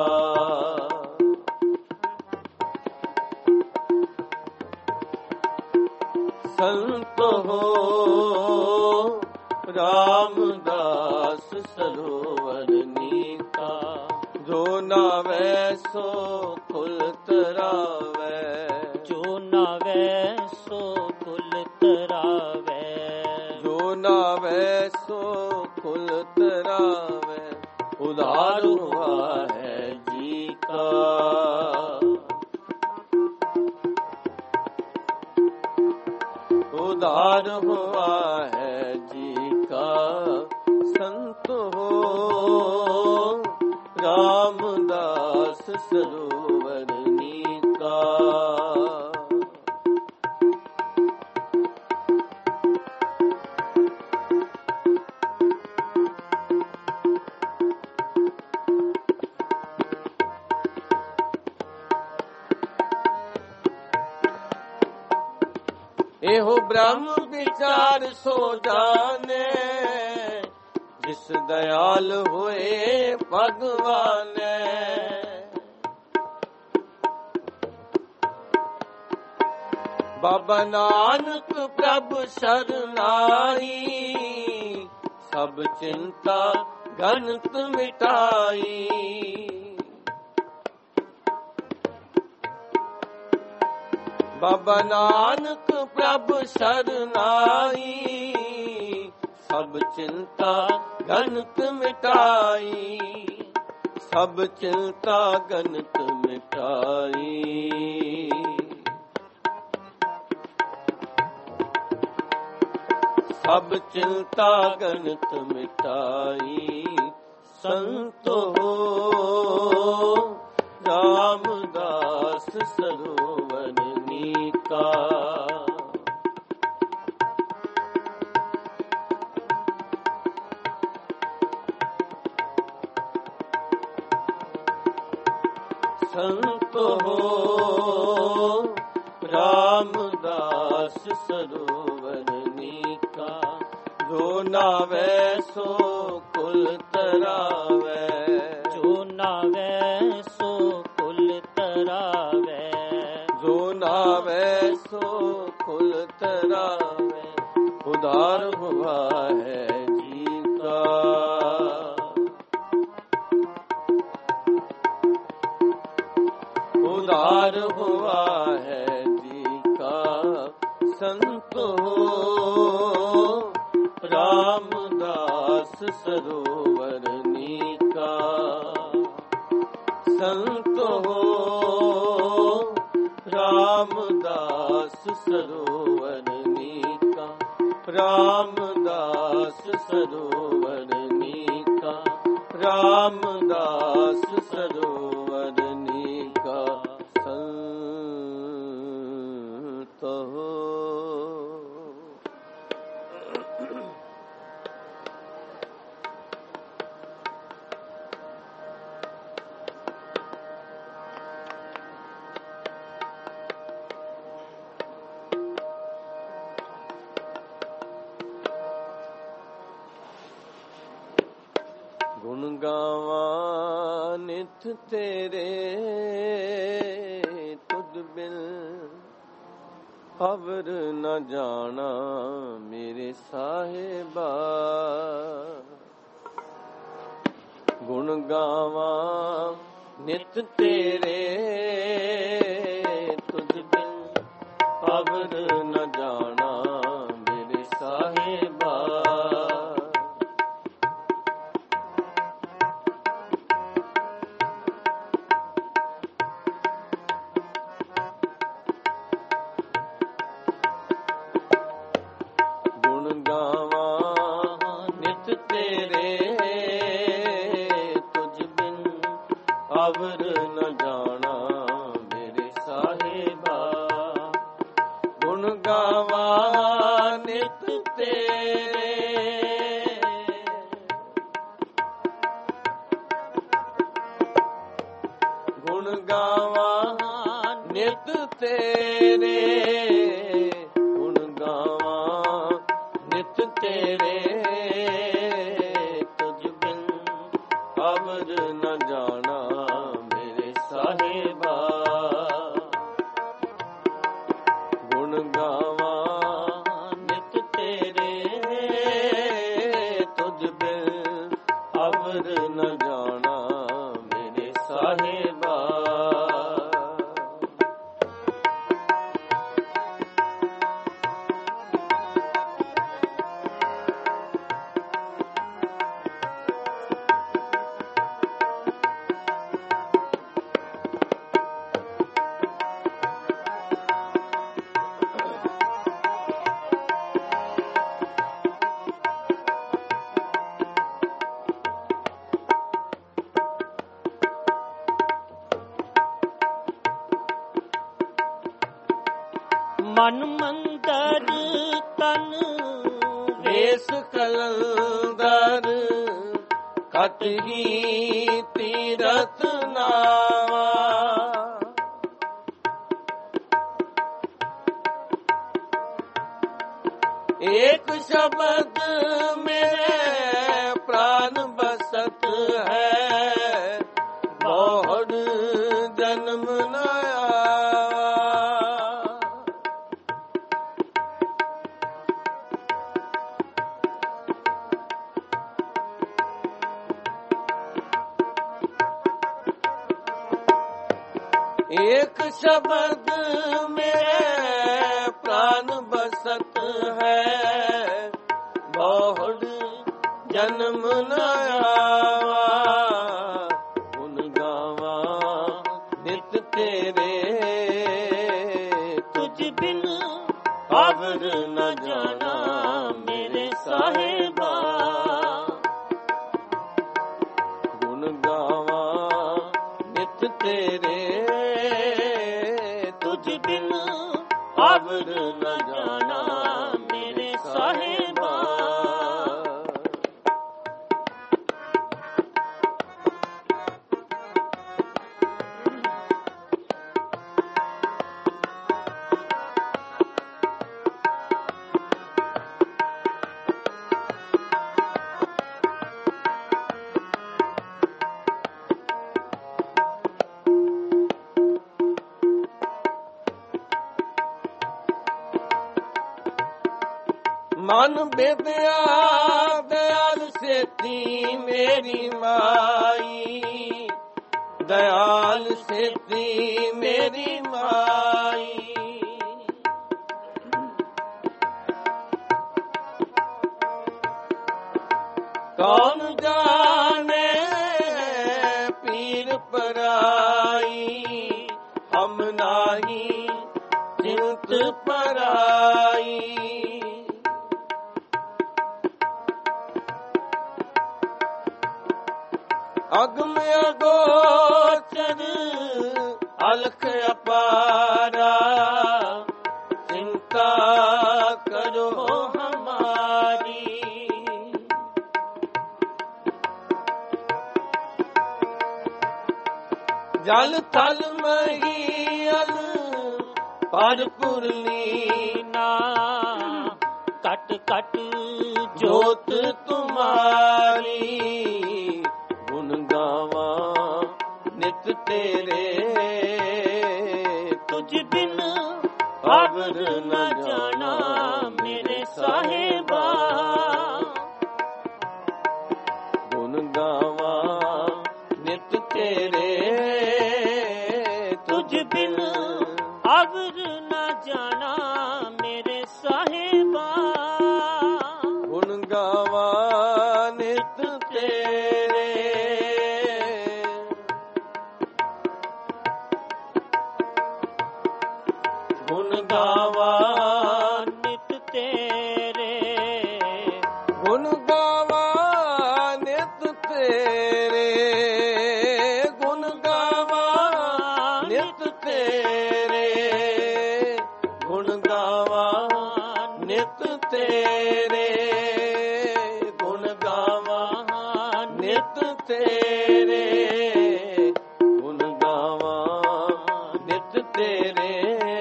ਸੰਤੋ ਰਾਮਦਾਸ ਸਰੋਵਰ ਨੀਕਾ। ਜੋ ਨਾਵੇ ਸੋ ਕੁਲ ਤਰਾਵੇ, ਜੋ ਨਾਵੇ ਸੋ ਕੁਲ ਤਰਾਵੇ। ਜੋ ਨਾਵੇ ਸੋ ਕੁਲ ਤਰਾਵੇ। ਉਧਾਰ ਹੁਆ ਹੈ ਜੀ ਕਾ। ਉਧਾਰ ਹੁਆ ਹੈ ਜੀ ਕਾ। ਸੰਤ ਹੋ ਰਾਮਦਾਸ ਸਰੋਵਰ ਨੀਕਾ। ਇਹੋ ਬ੍ਰਹਮ ਵਿਚਾਰ ਸੋ ਜਾਣੇ, ਜਿਸ ਦਇਆਲ ਹੋਏ ਭਗਵਾਨ। ਬਾਬਾ ਨਾਨਕ ਪ੍ਰਭ ਸਰਨਾਈ, ਸਭ ਚਿੰਤਾ ਗਨਤ ਮਿਟਾਈ। ਬਾਬਾ ਨਾਨਕ ਪ੍ਰਭ ਸਰਨਾਈ, ਸਭ ਚਿੰਤਾ ਗਨਤ ਮਿਟਾਈ। ਸਭ ਚਿੰਤਾ ਗਨਤ ਮਿਟਾਈ। ਸਭ ਚਿੰਤਾ ਗਨਤ ਮਿਟਾਈ। ਸੰਤੋ ਰਾਮਦਾਸ ਸਰੋਵਰ ਨੀਕਾ। ਸੰਤੋ ਰਾਮਦਾਸ ਸਰੋਵਰ ਨੀਕਾ। ਜੋ ਨਾਵੇ ਸੋ ਕੁਲ ਤਰਾਵੇ, ਜੋ ਨਾਵੇ ਸੋ ਕੁਲ ਤਰਾਵੇ। ਜੋ ਨਾਵੇ ਸੋ ਕੁਲ ਤਰਾਵੇ, ਉਧਾਰ ਹੁਆ ਹੈ ਜੀ ਕਾ। उदार हुआ है जी का। संतो रामदास सरोवर नीका। संतो रामदास सरोवर नीका। रामदास सरोवर नीका। रामदास सरोवर नीका। ਗੁਣ ਗਾਵਾਂ ਨਿਤ ਤੇਰੇ, ਤੁਧ ਬਿਨ ਖਬਰ ਨ ਜਾਣਾ ਮੇਰੇ ਸਾਹਿਬਾ। ਗੁਣ ਗਾਵਾਂ ਨਿਤ ਤੇਰੇ, ਤੁਧ ਬਿਨ ਖਬਰ ਨ ਜਾਣਾ ਮੇਰੇ ਸਾਹਿਬਾ। ਖਬਰ ਨ ਜਾਣਾ ਮੇਰੇ ਸਾਹਿਬਾ। ਗੁਣ ਗਾਵਾਂ ਨਿਤ ਤੇਰੇ, ਗੁਣ ਗਾਵਾਂ ਨਿਤ ਤੇਰੇ। ਗੁਣ ਗਾਵਾਂ ਨਿਤ ਤੇਰੇ, ਤੁਝ ਬਿਨ ਖਬਰ ਨ ਜਾਣਾ ਸਾਹਿਬਾ। ਗੁਣ ਗਾਵਾਂ ਨਿਤ ਤੇਰੇ, ਤੁਝ ਬਿਨ ਖਬਰ ਨ ਜਾਣਾ ਮੇਰੇ ਸਾਹਿਬਾ। ਮਨ ਮੰਦਰ ਤਨ ਵੇਸ ਕਲੰਦਰ, ਕਤ ਹੀ ਤੀਰਥ ਨਾਵਾ। ਏਕ ਸ਼ਬਦ ਮੇਰੇ ਪ੍ਰਾਨ ਬਸਤ ਹੈ, ਬਹੁਤ ਜਨਮ ਨ ਆਵਾ। ਏਕ ਸ਼ਬਦ ਮੇਰੇ ਪ੍ਰਾਨ ਬਸਤ ਹੈ, ਬਹੁਤ ਜਨਮ ਨ ਆਵਾ। ਗੁਣ ਗਾਵਾਂ ਨਿਤ ਤੇਰੇ, ਤੁਝ ਬਿਨ ਅਵਰ ਨ ਜਾਣਾ ਮੇਰੇ ਸਾਹਿਬਾ। ਗੁਣ ਗਾਵਾਂ ਨਿਤ ਤੇਰੇ, ਤੁਝ ਬਿਨ ਅਵਰ ਨ ਜਾਣਾ ਮੇਰੇ ਸਾਹਿਬਾ। ਮਨ ਬੇਦਿਆ ਦਇਆਲ ਸੇਤੀ ਮੇਰੀ ਮਾਈ, ਦਇਆਲ ਸੇਤੀ ਮੇਰੀ ਮਾਈ। ਕੌਣ ਜਾਣੇ ਪੀਰ ਪਰਾਈ, ਹਮ ਨਾਹੀ ਚਿੰਤ ਪਰਾਈ। ਅਗਮ ਅਗੋਚਰ ਅਲਖ ਅਪਾਰਾ, ਚਿੰਤਾ ਕਰੋ ਹਮਾਰੀ। ਜਲ ਥਲ ਮਹੀਅਲ ਭਰਪੁਰ ਲੀਨਾ, ਕਟ ਕਟ ਜੋਤ ਤੁਮਾਰੀ। ਗੁਣ ਗਾਵਾਂ ਨਿਤ ਤੇਰੇ, ਤੁਝ ਬਿਨ ਅਵਰ ਨ ਜਾਣਾ ਮੇਰੇ ਸਾਹਿਬਾ। ਗੁਣ ਗਾਵਾਂ ਨਿਤ ਤੇਰੇ, ਤੁਝ ਬਿਨ ਅਵਰ ਨ ਜਾਣਾ ਮੇਰੇ ਸਾਹਿਬਾ। ਗੁਣ ਗਾਵਾਂ ਨਿਤ ਤੇਰੇ, ਗੁਣ ਗਾਵਾਂ ਨਿਤ ਤੇਰੇ, ਗੁਣ ਗਾਵਾਂ ਨਿਤ ਤੇਰੇ। ਗੁਣ ਗਾਵਾਂ ਨਿਤ ਤੇਰੇ, ਗੁਣ ਗਾਵਾਂ ਨਿਤ ਤੇਰੇ। ਗੁਣ ਗਾਵਾਂ ਨਿਤ ਤੇਰੇ, ਗੁਣ ਗਾਵਾਂ ਨਿਤ ਤੇਰੇ।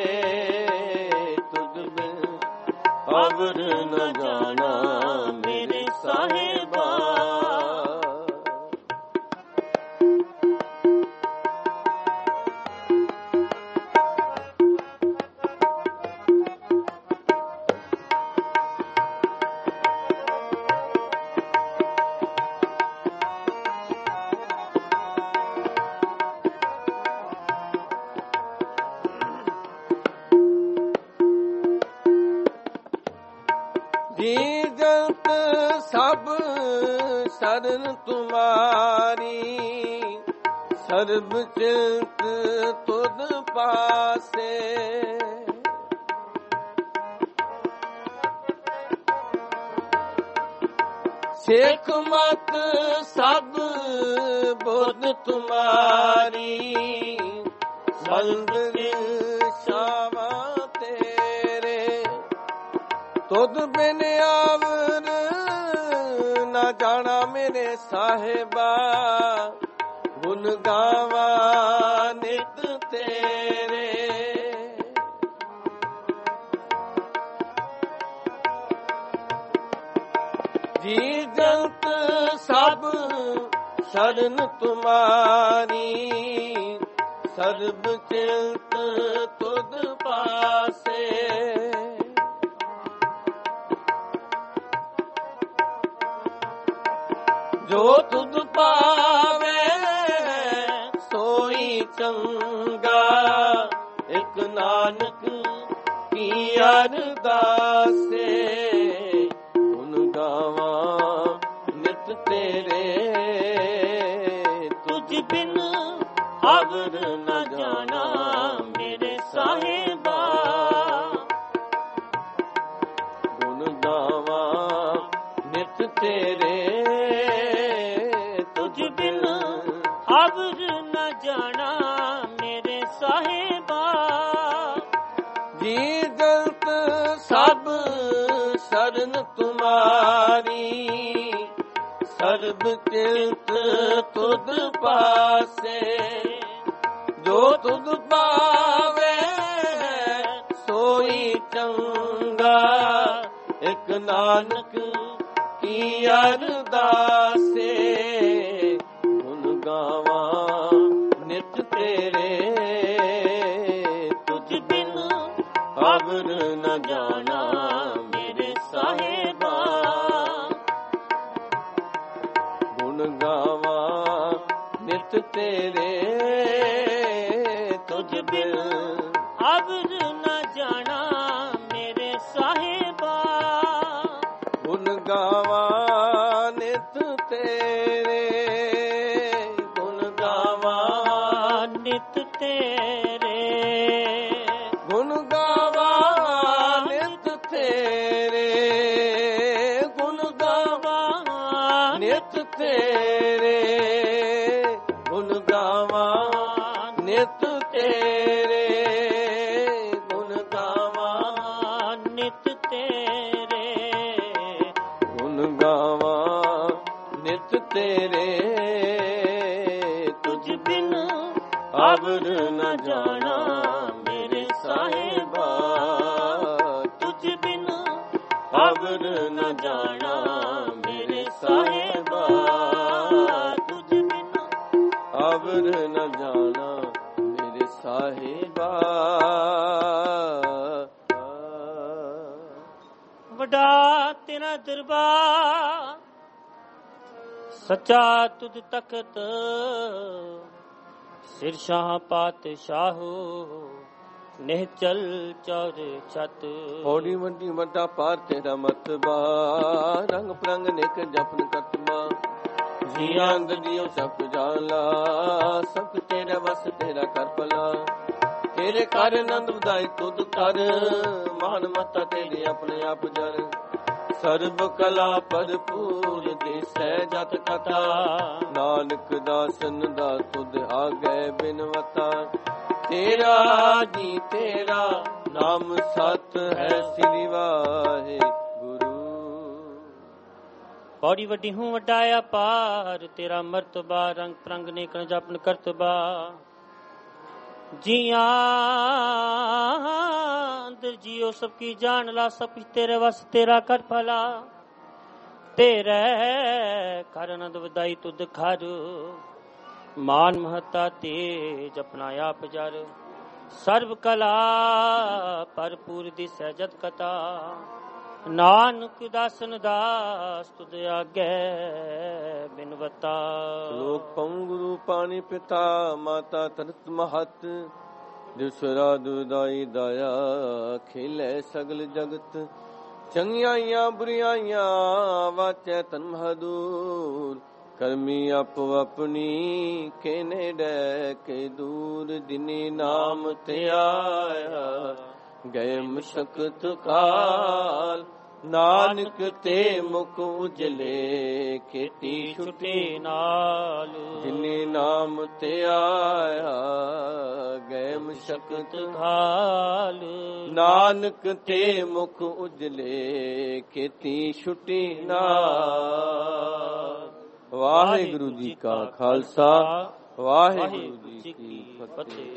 ਤੁਝ ਬਿਨ ਅਵਰ ਨ ਜਾਣਾ ਮੇਰੇ ਸਾਹਿਬਾ। ਜੀ ਜੰਤ ਸਭ ਸਰਨ ਤੁਮਾਰੀ, ਸਰਬ ਚਿੰਤ ਤੁਧ ਪਾਸੇ। ਸੇਖ ਮਤ ਸਭ ਬੁੱਧ ਤੁਮਾਰੀ, ਸੰਤ ਸ਼ਾਵਾ ਤੇਰੇ। ਤੁਧ ਬਿਨ ਆਵਰ ਨਾ ਜਾਣਾ ਮੇਰੇ ਸਾਹਿਬਾ। ਗੁਣ ਗਾਵਾਂ ਨਿਤ ਤੇਰੇ, ਜੀ ਜੰਤ ਸਭ ਸ਼ਰਨ ਤੁਮਾਰੀ, ਸਰਬ ਚਿੰਤ ਤੁਧ ਪਾਸੇ। ਜੋ ਤੁਧ ਪਾਵੇ ਸੋਈ ਚੰਗਾ, ਇਕ ਨਾਨਕ ਕੀ ਅਰਦਾਸੇ। ਗੁਣ ਗਾਵਾਂ ਨਿਤ ਤੇਰੇ, ਤੁਝ ਬਿਨ ਅਵਰ ਨ ਜਾਣਾ ਮੇਰੇ ਸਾਹਿਬਾ। ਗੁਣ ਗਾਵਾਂ ਨਿਤ ਤੇਰੇ, ਤੁਝ ਬਿਨ ਅਵਰ ਨ ਜਾਣਾ ਮੇਰੇ ਸਾਹਿਬਾ। ਜੀ ਜੰਤ ਸਭ ਸ਼ਰਨ ਤੁਮਾਰੀ, ਸਰਬ ਚਿੰਤ ਤੁਧ ਪਾਸੇ। ਜੋ ਤੁਧ ਪਾਵੇ ਸੋਈ ਚੰਗਾ, ਇਕ ਨਾਨਕ ਕੀ ਅਰਦਾਸੇ। ਗੁਣ ਗਾਵਾਂ ਨਿਤ ਤੇਰੇ, ਤੁਝ ਬਿਨ ਅਵਰ ਨ ਜਾਣਾ ਮੇਰੇ ਸਾਹਿਬਾ। ਗੁਣ ਗਾਵਾਂ ਨਿਤ ਤੇਰੇ, ਤੁਝ ਬਿਨ ਅਵਰ ਨ ਜਾਣਾ ਮੇਰੇ ਸਾਹਿਬਾ। ਗੁਣ ਗਾਵਾਂ ਨਿਤ ਤੇਰੇ, ਗੁਣ ਗਾਵਾਂ ਨਿਤ ਤੇਰੇ, ਗੁਣ ਗਾਵਾਂ ਨਿਤ ਤੇਰੇ, ਗੁਣ ਗਾਵਾਂ ਨਿਤ ਤੇਰੇ, ਗੁਣ ਗਾਵਾਂ ਨਿਤ ਤੇਰੇ, ਗੁਣ ਗਾਵਾਂ ਨਿਤ ਤੇਰੇ, ਗੁਣ ਗਾਵਾਂ ਨਿਤ ਤੇਰੇ। ਤੁਝ ਬਿਨ ਅਵਰ ਨ ਜਾਣਾ ਮੇਰੇ ਸਾਹਿਬਾ। ਤੁਝ ਬਿਨ ਅਵਰ ਨ ਜਾਣਾ ਮੇਰੇ ਸਾਹਿਬਾ। ਤੁਝ ਬਿਨ ਅਵਰ ਨ ਜਾਣਾ ਮੇਰੇ ਸਾਹਿਬਾ। ਵੱਡਾ ਤੇਰਾ ਦਰਬਾਰ, ਸੱਚਾ ਤੁਧ ਤਖਤ, ਸਿਰ ਸ਼ਾਹ ਪਾਤਸ਼ਾਹੋ, ਨਿਹਚਲ ਚੌਰ ਛਤ। ਹੌਲੀ ਵੱਡੀ ਵੱਡਾ ਪਾਰ ਤੇਰਾ ਮਤਬਾ, ਰੰਗ ਪ੍ਰੰਗ ਨੇਕ ਜਪਨ ਕਤਬਾ। ਜੀਆਂ ਗਦੀਓ ਸਭ ਜਾਲਾ, ਸਭ ਤੇਰਾ ਵਸ ਤੇਰਾ ਕਰ ਭਲਾ। ਤੇਰੇ ਕਰ ਆਨੰਦ ਵਧਾਈ ਤੁਧ ਕਰ, ਮਾਨ ਮਤਾ ਤੇਰੇ ਆਪਣੇ ਆਪ ਜਰ। ਸਰਬ ਕਲਾ ਭਰਪੂਰ ਦਿਸੈ ਜਤ ਕਥਾ, ਨਾਨਕ ਦਾਸਨ ਦਾ ਤੁਧ ਆਗੇ ਬਿਨਵਤਾ। ਤੇਰਾ ਜੀ ਤੇਰਾ ਨਾਮ ਸਤ ਹੈ, ਸ੍ਰੀ ਵਾਹਿਗੁਰੂ। ਬੜੀ ਵੱਡੀ ਹੂੰ ਵੱਡਾ ਅਪਾਰ, ਤੇਰਾ ਮਰਤਬਾ ਰੰਗ ਪ੍ਰੰਗ ਨੇਕ ਜਪਨ ਕਰਤਬਾ। ਜੀਆਂ ਅੰਦਰ ਜਿਉ ਸਭ ਕੀ ਜਾਣ ਲਾ, ਸਭ ਕੁਛ ਤੇਰੇ ਵਸ ਤੇਰਾ ਕਰ ਭਲਾ। ਤੇਰੇ ਕਰ ਆਨੰਦ ਵਧਾਈ ਤੁਧ ਖਰ, ਮਾਨ ਮਹਤਾ ਤੇਜ ਆਪਣਾ ਆਪ ਜਰ। ਸਰਬ ਕਲਾ ਭਰਪੂਰ ਦਿਸੈ ਜਤ ਕਥਾ, ਨਾਨਕ ਦਾਸਨ ਦਾਸ ਤੁਧ ਆਗੇ ਬਿਨਵਤਾ। ਲੋਕ ਪਉ ਗੁਰੂ ਪਾਣੀ ਪਿਤਾ, ਮਾਤਾ ਤਰਤ ਮਹਤ। ਦਿਸਰਾ ਦੁਦਾਈ ਦਾਇਆ, ਖੇਲੇ ਸਗਲ ਜਗਤ। ਚੰਗਿਆਈਆਂ ਬੁਰੀਆਈਆਂ ਵਾਚੈ ਤਨ ਮਹਦੂਰ। ਕਰਮੀ ਆਪੋ ਆਪਣੀ ਕੇਨੇ ਡੈ ਕੇ ਦੂਰ। ਦਿਨੇ ਨਾਮ ਤੇ ਆਇਆ ਗਏ ਮੁਸ਼ਕਤ ਕਾਲ, ਨਾਨਕ ਤੇ ਮੁਖ ਉਜਲੇ ਖੇਤੀ ਛੁਟੀ ਨਾਲ। ਜਿਨੇ ਨਾਮ ਤੇ ਆਇਆ ਗਏ ਮੁਸ਼ਕਤ ਕਾਲ, ਨਾਨਕ ਤੇ ਮੁਖ ਉਜਲੇ ਖੇਤੀ ਛੁਟੀ ਨਾਲ। ਵਾਹਿਗੁਰੂ ਜੀ ਕਾ ਖਾਲਸਾ, ਵਾਹਿਗੁਰੂ ਜੀ ਕੀ ਫਤਿਹ।